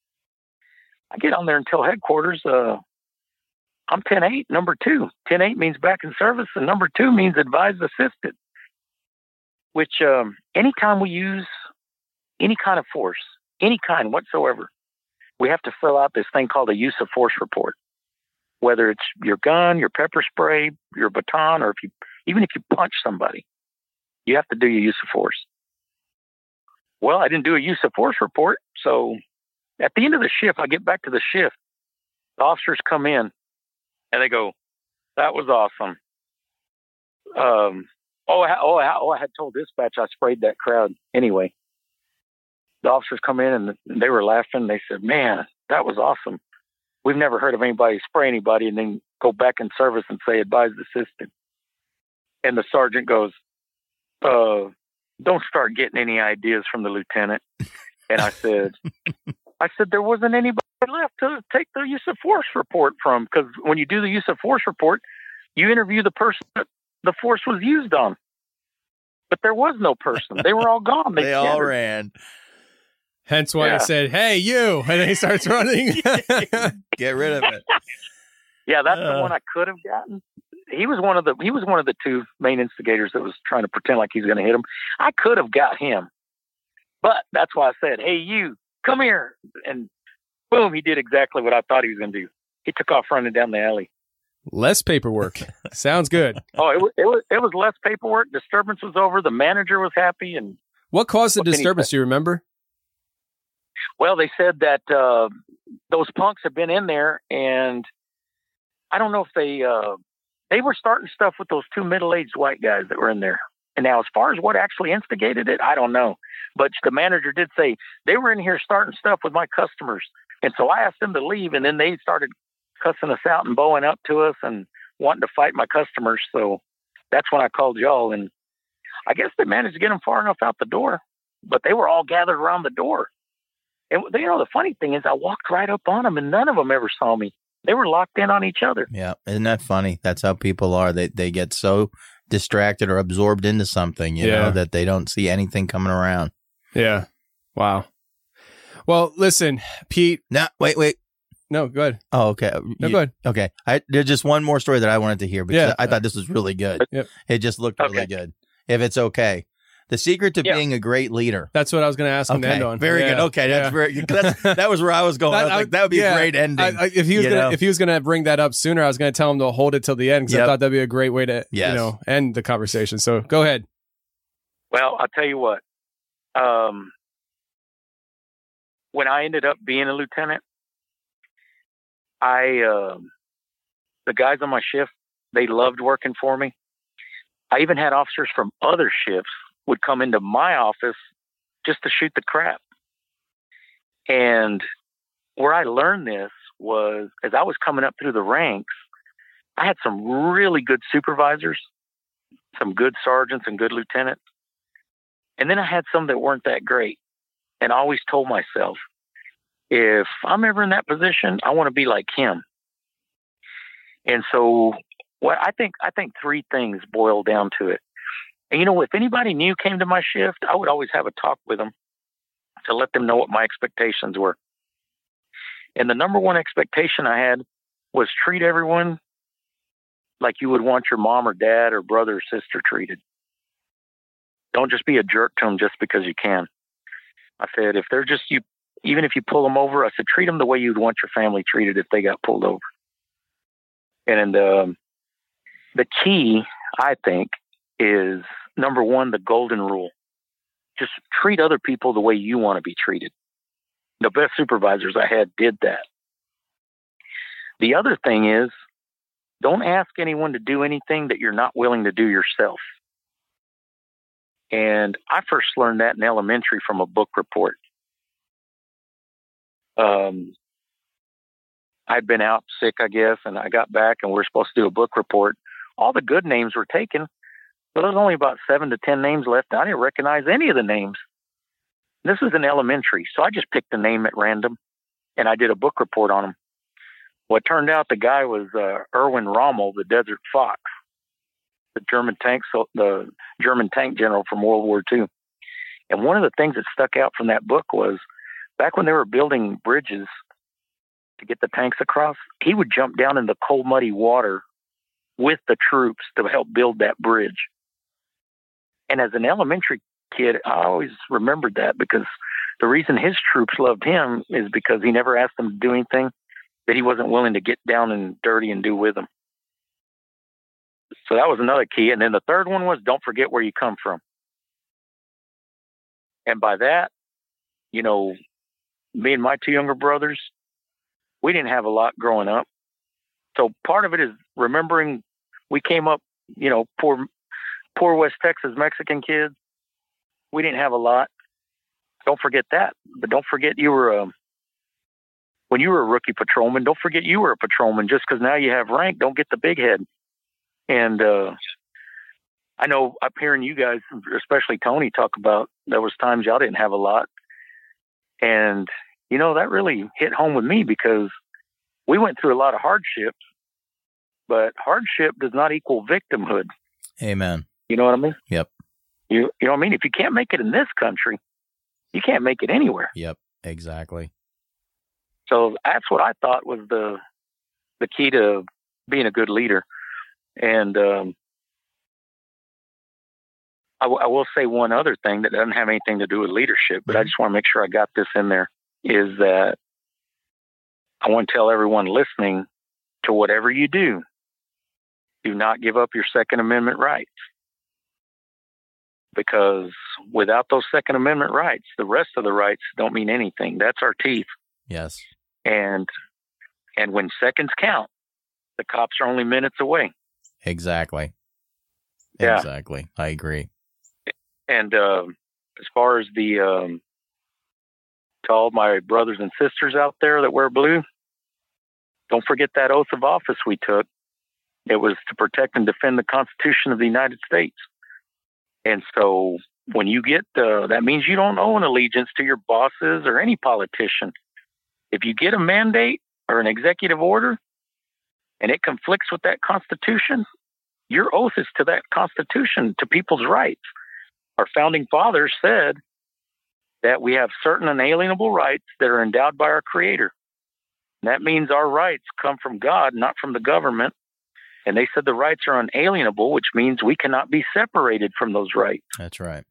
I get on there and tell headquarters, uh, I'm ten eight, number two. ten eight means back in service, and number two means advised assisted, which um, anytime we use any kind of force, any kind whatsoever, we have to fill out this thing called a use of force report. Whether it's your gun, your pepper spray, your baton, or if you, even if you punch somebody, you have to do your use of force. Well, I didn't do a use of force report. So at the end of the shift, I get back to the shift. The officers come in and they go, that was awesome. Um, oh, I, oh, I, oh, I had told dispatch I sprayed that crowd anyway. The officers come in and they were laughing. They said, man, that was awesome. We've never heard of anybody spray anybody and then go back in service and say advised assistant. And the sergeant goes, uh, don't start getting any ideas from the lieutenant. And I said, I said, there wasn't anybody left to take the use of force report from. Because when you do the use of force report, you interview the person that the force was used on. But there was no person. They were all gone. They, they all ran. Hence why Yeah. I said, hey, you. And then he starts running. Get rid of it. Yeah, that's Uh. the one I could have gotten. He was one of the he was one of the two main instigators that was trying to pretend like he's going to hit him. I could have got him, but that's why I said, "Hey, you, come here!" And boom, he did exactly what I thought he was going to do. He took off running down the alley. Less paperwork. Sounds good. Oh, it was it was it was less paperwork. Disturbance was over. The manager was happy, and What caused the What can you disturbance? say? Do you remember? well, they said that uh, those punks had been in there, and I don't know if they. Uh, They were starting stuff with those two middle-aged white guys that were in there. And now, as far as what actually instigated it, I don't know. But the manager did say they were in here starting stuff with my customers. And so I asked them to leave, and then they started cussing us out and bowing up to us and wanting to fight my customers. So that's when I called y'all. And I guess they managed to get them far enough out the door. But they were all gathered around the door. And, you know, the funny thing is I walked right up on them, and none of them ever saw me. They were locked in on each other. Yeah. Isn't that funny? That's how people are. They they get so distracted or absorbed into something, you Yeah. know, that they don't see anything coming around. Yeah. Wow. Well, listen, Pete. No, wait, wait. No, go ahead. Oh, okay. No, You- go ahead. Okay. I, there's just one more story that I wanted to hear because Yeah. I thought this was really good. Yep. It just looked really Okay. good. If it's okay. The secret to Yeah. being a great leader. That's what I was going to ask him to Okay. end on. Very Yeah. good. Okay. That's Yeah. very good. That's, that was where I was going. I was I- like, that would be yeah. a great ending. I, I, if he was you gonna, know? if he was gonna bring that up sooner, I was gonna tell him to hold it till the end because I Yep. thought that'd be a great way to, Yes. you know, end the conversation. So go ahead. Well, I'll tell you what. Um, when I ended up being a lieutenant, I um the guys on my shift, they loved working for me. I even had officers from other shifts would come into my office just to shoot the crap. And where I learned this was as I was coming up through the ranks, I had some really good supervisors, some good sergeants and good lieutenants. And then I had some that weren't that great. And I always told myself, if I'm ever in that position, I want to be like him. And so what I think, I think three things boil down to it. And you know, if anybody new came to my shift, I would always have a talk with them to let them know what my expectations were. And the number one expectation I had was treat everyone like you would want your mom or dad or brother or sister treated. Don't just be a jerk to them just because you can. I said, if they're just you, even if you pull them over, I said, treat them the way you'd want your family treated if they got pulled over. And um, the key, I think, is number one, the golden rule. Just treat other people the way you want to be treated. The best supervisors I had did that. The other thing is, don't ask anyone to do anything that you're not willing to do yourself. And I first learned that in elementary from a book report. Um, I'd been out sick, I guess, and I got back and we were supposed to do a book report. All the good names were taken, but there was only about seven to ten names left. I didn't recognize any of the names. This was in elementary, so I just picked a name at random, and I did a book report on him. Well, it turned out the guy was uh, Erwin Rommel, the Desert Fox, the German tank, so the German tank general from World War Two. And one of the things that stuck out from that book was back when they were building bridges to get the tanks across, he would jump down in the cold, muddy water with the troops to help build that bridge. And as an elementary kid, I always remembered that, because the reason his troops loved him is because he never asked them to do anything that he wasn't willing to get down and dirty and do with them. So that was another key. And then the third one was, don't forget where you come from. And by that, you know, me and my two younger brothers, we didn't have a lot growing up. So part of it is remembering we came up, you know, poor, poor West Texas Mexican kids. We didn't have a lot. Don't forget that. But don't forget you were a, when you were a rookie patrolman, don't forget you were a patrolman. Just because now you have rank, don't get the big head. And uh, I know I'm hearing you guys, especially Tony, talk about there was times y'all didn't have a lot. And, you know, that really hit home with me, because we went through a lot of hardships, but hardship does not equal victimhood. Amen. You know what I mean? Yep. You, you know what I mean? If you can't make it in this country, you can't make it anywhere. Yep, exactly. So that's what I thought was the the key to being a good leader. And um, I, w- I will say one other thing that doesn't have anything to do with leadership, but I just want to make sure I got this in there, is that I want to tell everyone listening to whatever you do, do not give up your Second Amendment rights. Because without those Second Amendment rights, the rest of the rights don't mean anything. That's our teeth. Yes. And and when seconds count, the cops are only minutes away. Exactly. Yeah. Exactly. I agree. And uh, as far as the um, to all my brothers and sisters out there that wear blue, don't forget that oath of office we took. It was to protect and defend the Constitution of the United States. And so when you get, uh, that means you don't owe an allegiance to your bosses or any politician. If you get a mandate or an executive order and it conflicts with that Constitution, your oath is to that Constitution, to people's rights. Our founding fathers said that we have certain unalienable rights that are endowed by our Creator. And that means our rights come from God, not from the government. And they said the rights are unalienable, which means we cannot be separated from those rights. That's right.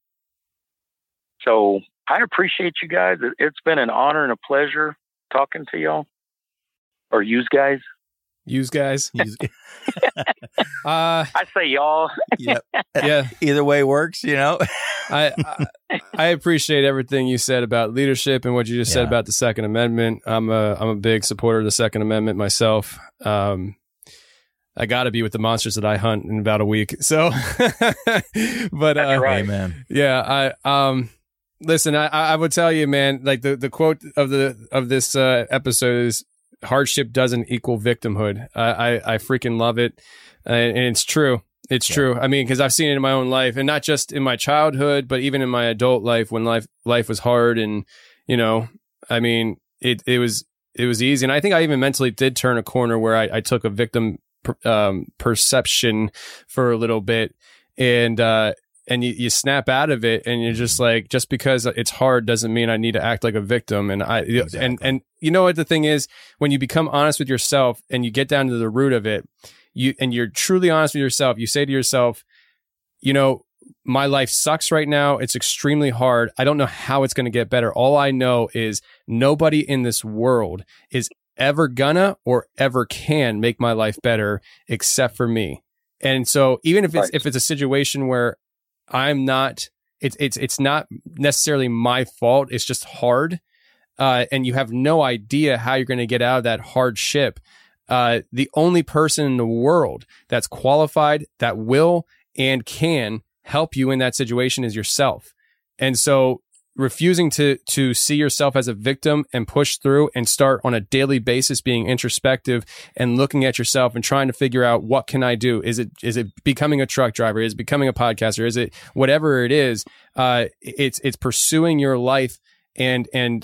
So I appreciate you guys. It's been an honor and a pleasure talking to y'all. Or yous guys. Use guys. Use- uh, I say y'all. Yep. Yeah. Either way works, you know. I, I I appreciate everything you said about leadership and what you just said Yeah. about the Second Amendment. I'm a I'm a big supporter of the Second Amendment myself. Um, I got to be with the monsters that I hunt in about a week. So, but uh, That's right. Amen. yeah, I um listen, I I would tell you, man, like the the quote of the of this uh, episode is, hardship doesn't equal victimhood. I I, I freaking love it, uh, and it's true. It's Yeah. true. I mean, because I've seen it in my own life, and not just in my childhood, but even in my adult life, when life life was hard, and you know, I mean, it it was it was easy, and I think I even mentally did turn a corner where I, I took a victim um, perception for a little bit, and uh, and you, you snap out of it, and you're just like, just because it's hard doesn't mean I need to act like a victim. And I Exactly. and and you know what the thing is, when you become honest with yourself and you get down to the root of it, you and you're truly honest with yourself, you say to yourself, you know, my life sucks right now. It's extremely hard. I don't know how it's going to get better. All I know is nobody in this world is ever gonna or ever can make my life better except for me. And so even if it's Right. if it's a situation where I'm not, it's it's it's not necessarily my fault. It's just hard, uh, and you have no idea how you're going to get out of that hardship. Uh, the only person in the world that's qualified, that will and can help you in that situation is yourself. And so refusing to to see yourself as a victim and push through and start on a daily basis being introspective and looking at yourself and trying to figure out, what can I do? Is it is it becoming a truck driver? Is it becoming a podcaster? Is it whatever it is? Uh, it's it's pursuing your life and and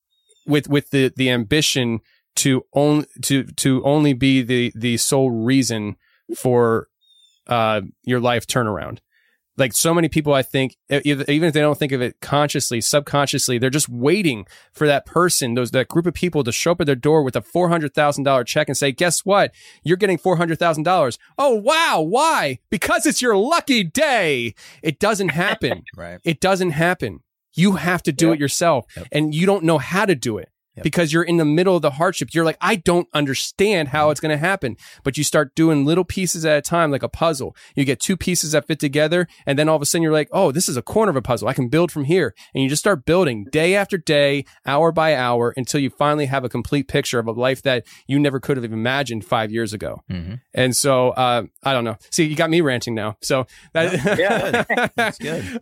with with the the ambition to only to to only be the the sole reason for uh your life turnaround. Like, so many people, I think, even if they don't think of it consciously, subconsciously, they're just waiting for that person, those that group of people, to show up at their door with a four hundred thousand dollars check and say, guess what? You're getting four hundred thousand dollars. Oh, wow. Why? Because it's your lucky day. It doesn't happen. Right. It doesn't happen. You have to do Yep. it yourself. Yep. And you don't know how to do it. Yep. Because you're in the middle of the hardship. You're like, I don't understand how it's going to happen. But you start doing little pieces at a time, like a puzzle. You get two pieces that fit together. And then all of a sudden you're like, oh, this is a corner of a puzzle. I can build from here. And you just start building day after day, hour by hour, until you finally have a complete picture of a life that you never could have imagined five years ago. Mm-hmm. And so, uh, I don't know. See, you got me ranting now. So that, Yeah. That's good.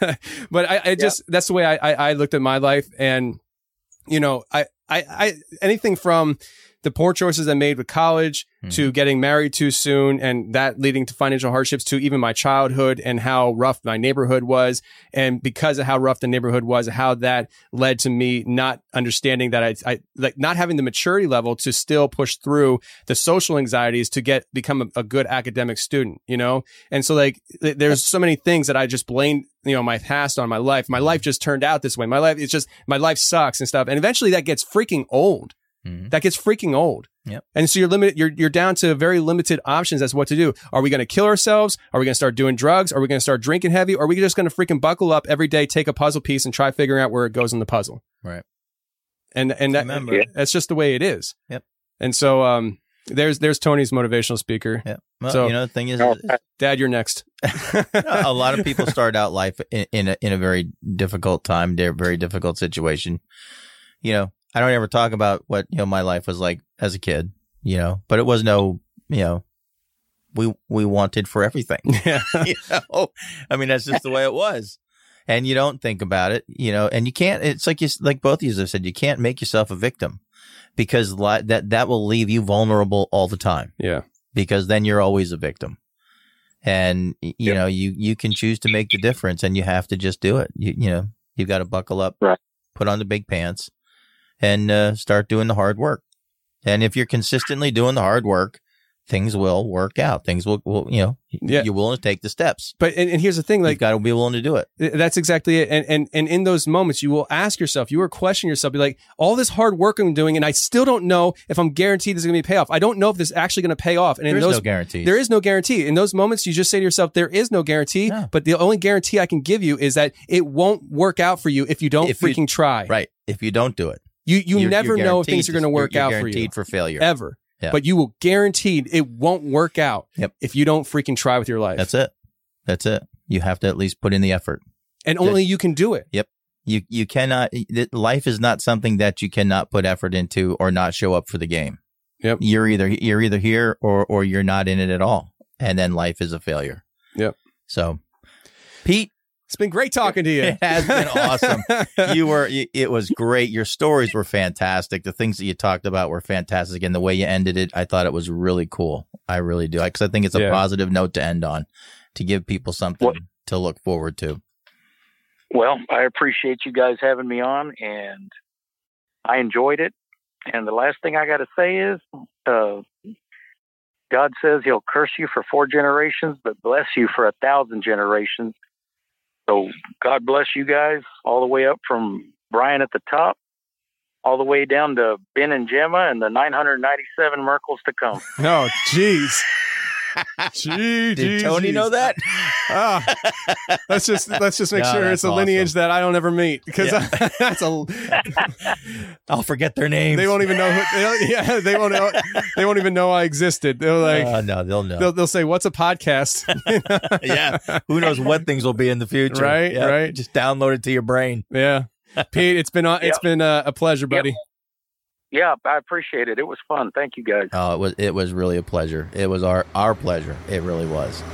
but I, I just, that's the way I, I, I looked at my life. And, you know, I, I, I, anything from the poor choices I made with college Mm-hmm. to getting married too soon and that leading to financial hardships, to even my childhood and how rough my neighborhood was. And because of how rough the neighborhood was, how that led to me not understanding that I, I like not having the maturity level to still push through the social anxieties to get, become a, a good academic student, you know? And so like, th- there's so many things that I just blamed, you know, my past on my life. My life just turned out this way. My life, it's just, my life sucks and stuff. And eventually that gets freaking old. Mm-hmm. That gets freaking old. Yep. And so you're limited, you're, you're down to very limited options as to what to do. Are we going to kill ourselves? Are we going to start doing drugs? Are we going to start drinking heavy? Or are we just going to freaking buckle up every day, take a puzzle piece and try figuring out where it goes in the puzzle? Right. And, and that, Remember. that's just the way it is. Yep. And so, um, there's, there's Tony's motivational speaker. Yeah. Well, So- you know, the thing is, No, is- Dad, you're next. a lot of people start out life in, in a in a very difficult time, they're very difficult situation. You know, I don't ever talk about what, you know, my life was like as a kid, you know, but it was no, you know, we we wanted for everything. Yeah. You know, I mean, that's just the way it was. And you don't think about it, you know, and you can't, it's like you, like both of you have said, you can't make yourself a victim, because li- that, that will leave you vulnerable all the time, Yeah. because then you're always a victim. And, y- you Yep. know, you, you can choose to make the difference, and you have to just do it. You, you know, you've got to buckle up, Right. put on the big pants, and uh, start doing the hard work. And if you're consistently doing the hard work, things will work out. Things will, will you know, Yeah. you're willing to take the steps. But, and, and here's the thing, You've like, got to be willing to do it. that's exactly it. And, and, and in those moments, you will ask yourself, you will question yourself, be like, all this hard work I'm doing, and I still don't know if I'm guaranteed this is going to be payoff. I don't know if this is actually going to pay off. And in There's those, no guarantee. there is no guarantee. In those moments, you just say to yourself, there is no guarantee, No. but the only guarantee I can give you is that it won't work out for you if you don't If you- freaking try. Right. If you don't do it, You, you you're- never you're know if things guaranteed are going to work you're out for you. Guaranteed for failure. Ever. Yeah. But you will guaranteed it won't work out Yep. if you don't freaking try with your life. That's it. That's it. You have to at least put in the effort. and only you can do it. You you cannot. Life is not something that you cannot put effort into or not show up for the game. Yep. You're either you're either here or or you're not in it at all, and then life is a failure. Yep. So, Pete, It's been great talking to you. it has been awesome. You were. It was great. Your stories were fantastic. The things that you talked about were fantastic, and the way you ended it, I thought it was really cool. I really do, because I think it's a Yeah. positive note to end on, to give people something What- to look forward to. Well, I appreciate you guys having me on, and I enjoyed it. And the last thing I got to say is, uh, God says He'll curse you for four generations, but bless you for a thousand generations. So God bless you guys all the way up from Brian at the top, all the way down to Ben and Gemma and the nine hundred ninety-seven Merkles to come. Oh, jeez. Gee, Did geez, Tony geez. know that? Ah, let's just let's just make No, sure that's it's a lineage awesome. that I don't ever meet, because Yeah. that's a I'll forget their names. they won't even know. Who, they don't- yeah, they won't. Know, they won't even know I existed. They're like, Uh, no, they'll know. they'll, they'll say, "What's a podcast?" Yeah. Who knows what things will be in the future? Right, Yeah. right. Just download it to your brain. Yeah, Pete, it's been a- it's Yeah. been a, a pleasure, buddy. Yeah, I appreciate it. It was fun. Thank you guys. Oh, it was it was really a pleasure. It was our our pleasure. It really was.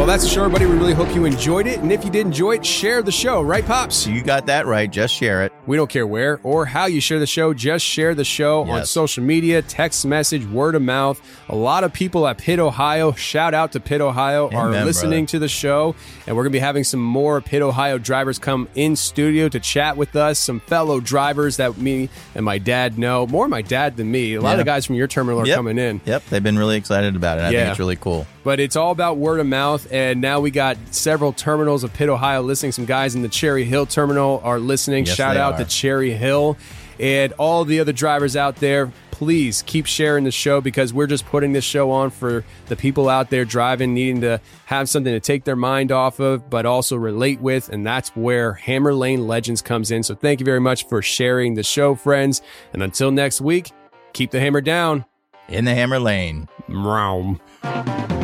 Well, that's the show, everybody. We really hope you enjoyed it. And if you did enjoy it, share the show. Right, Pops? You got that right. Just share it. We don't care where or how you share the show. Just share the show Yes. on social media, text message, word of mouth. A lot of people at Pitt, Ohio, shout out to Pitt, Ohio, are Amen, listening brother. to the show. And we're going to be having some more Pitt, Ohio drivers come in studio to chat with us. Some fellow drivers that me and my dad know. More my dad than me. A lot Yeah. of the guys from your terminal are Yep. coming in. Yep. They've been really excited about it. I Yeah. think it's really cool. But it's all about word of mouth, and now we got several terminals of Pitt, Ohio listening. Some guys in the Cherry Hill terminal are listening. Yes, Shout they out are. to Cherry Hill. And all the other drivers out there, please keep sharing the show, because we're just putting this show on for the people out there driving, needing to have something to take their mind off of, but also relate with, and that's where Hammer Lane Legends comes in. So thank you very much for sharing the show, friends. And until next week, keep the hammer down. In the Hammer Lane. Meow.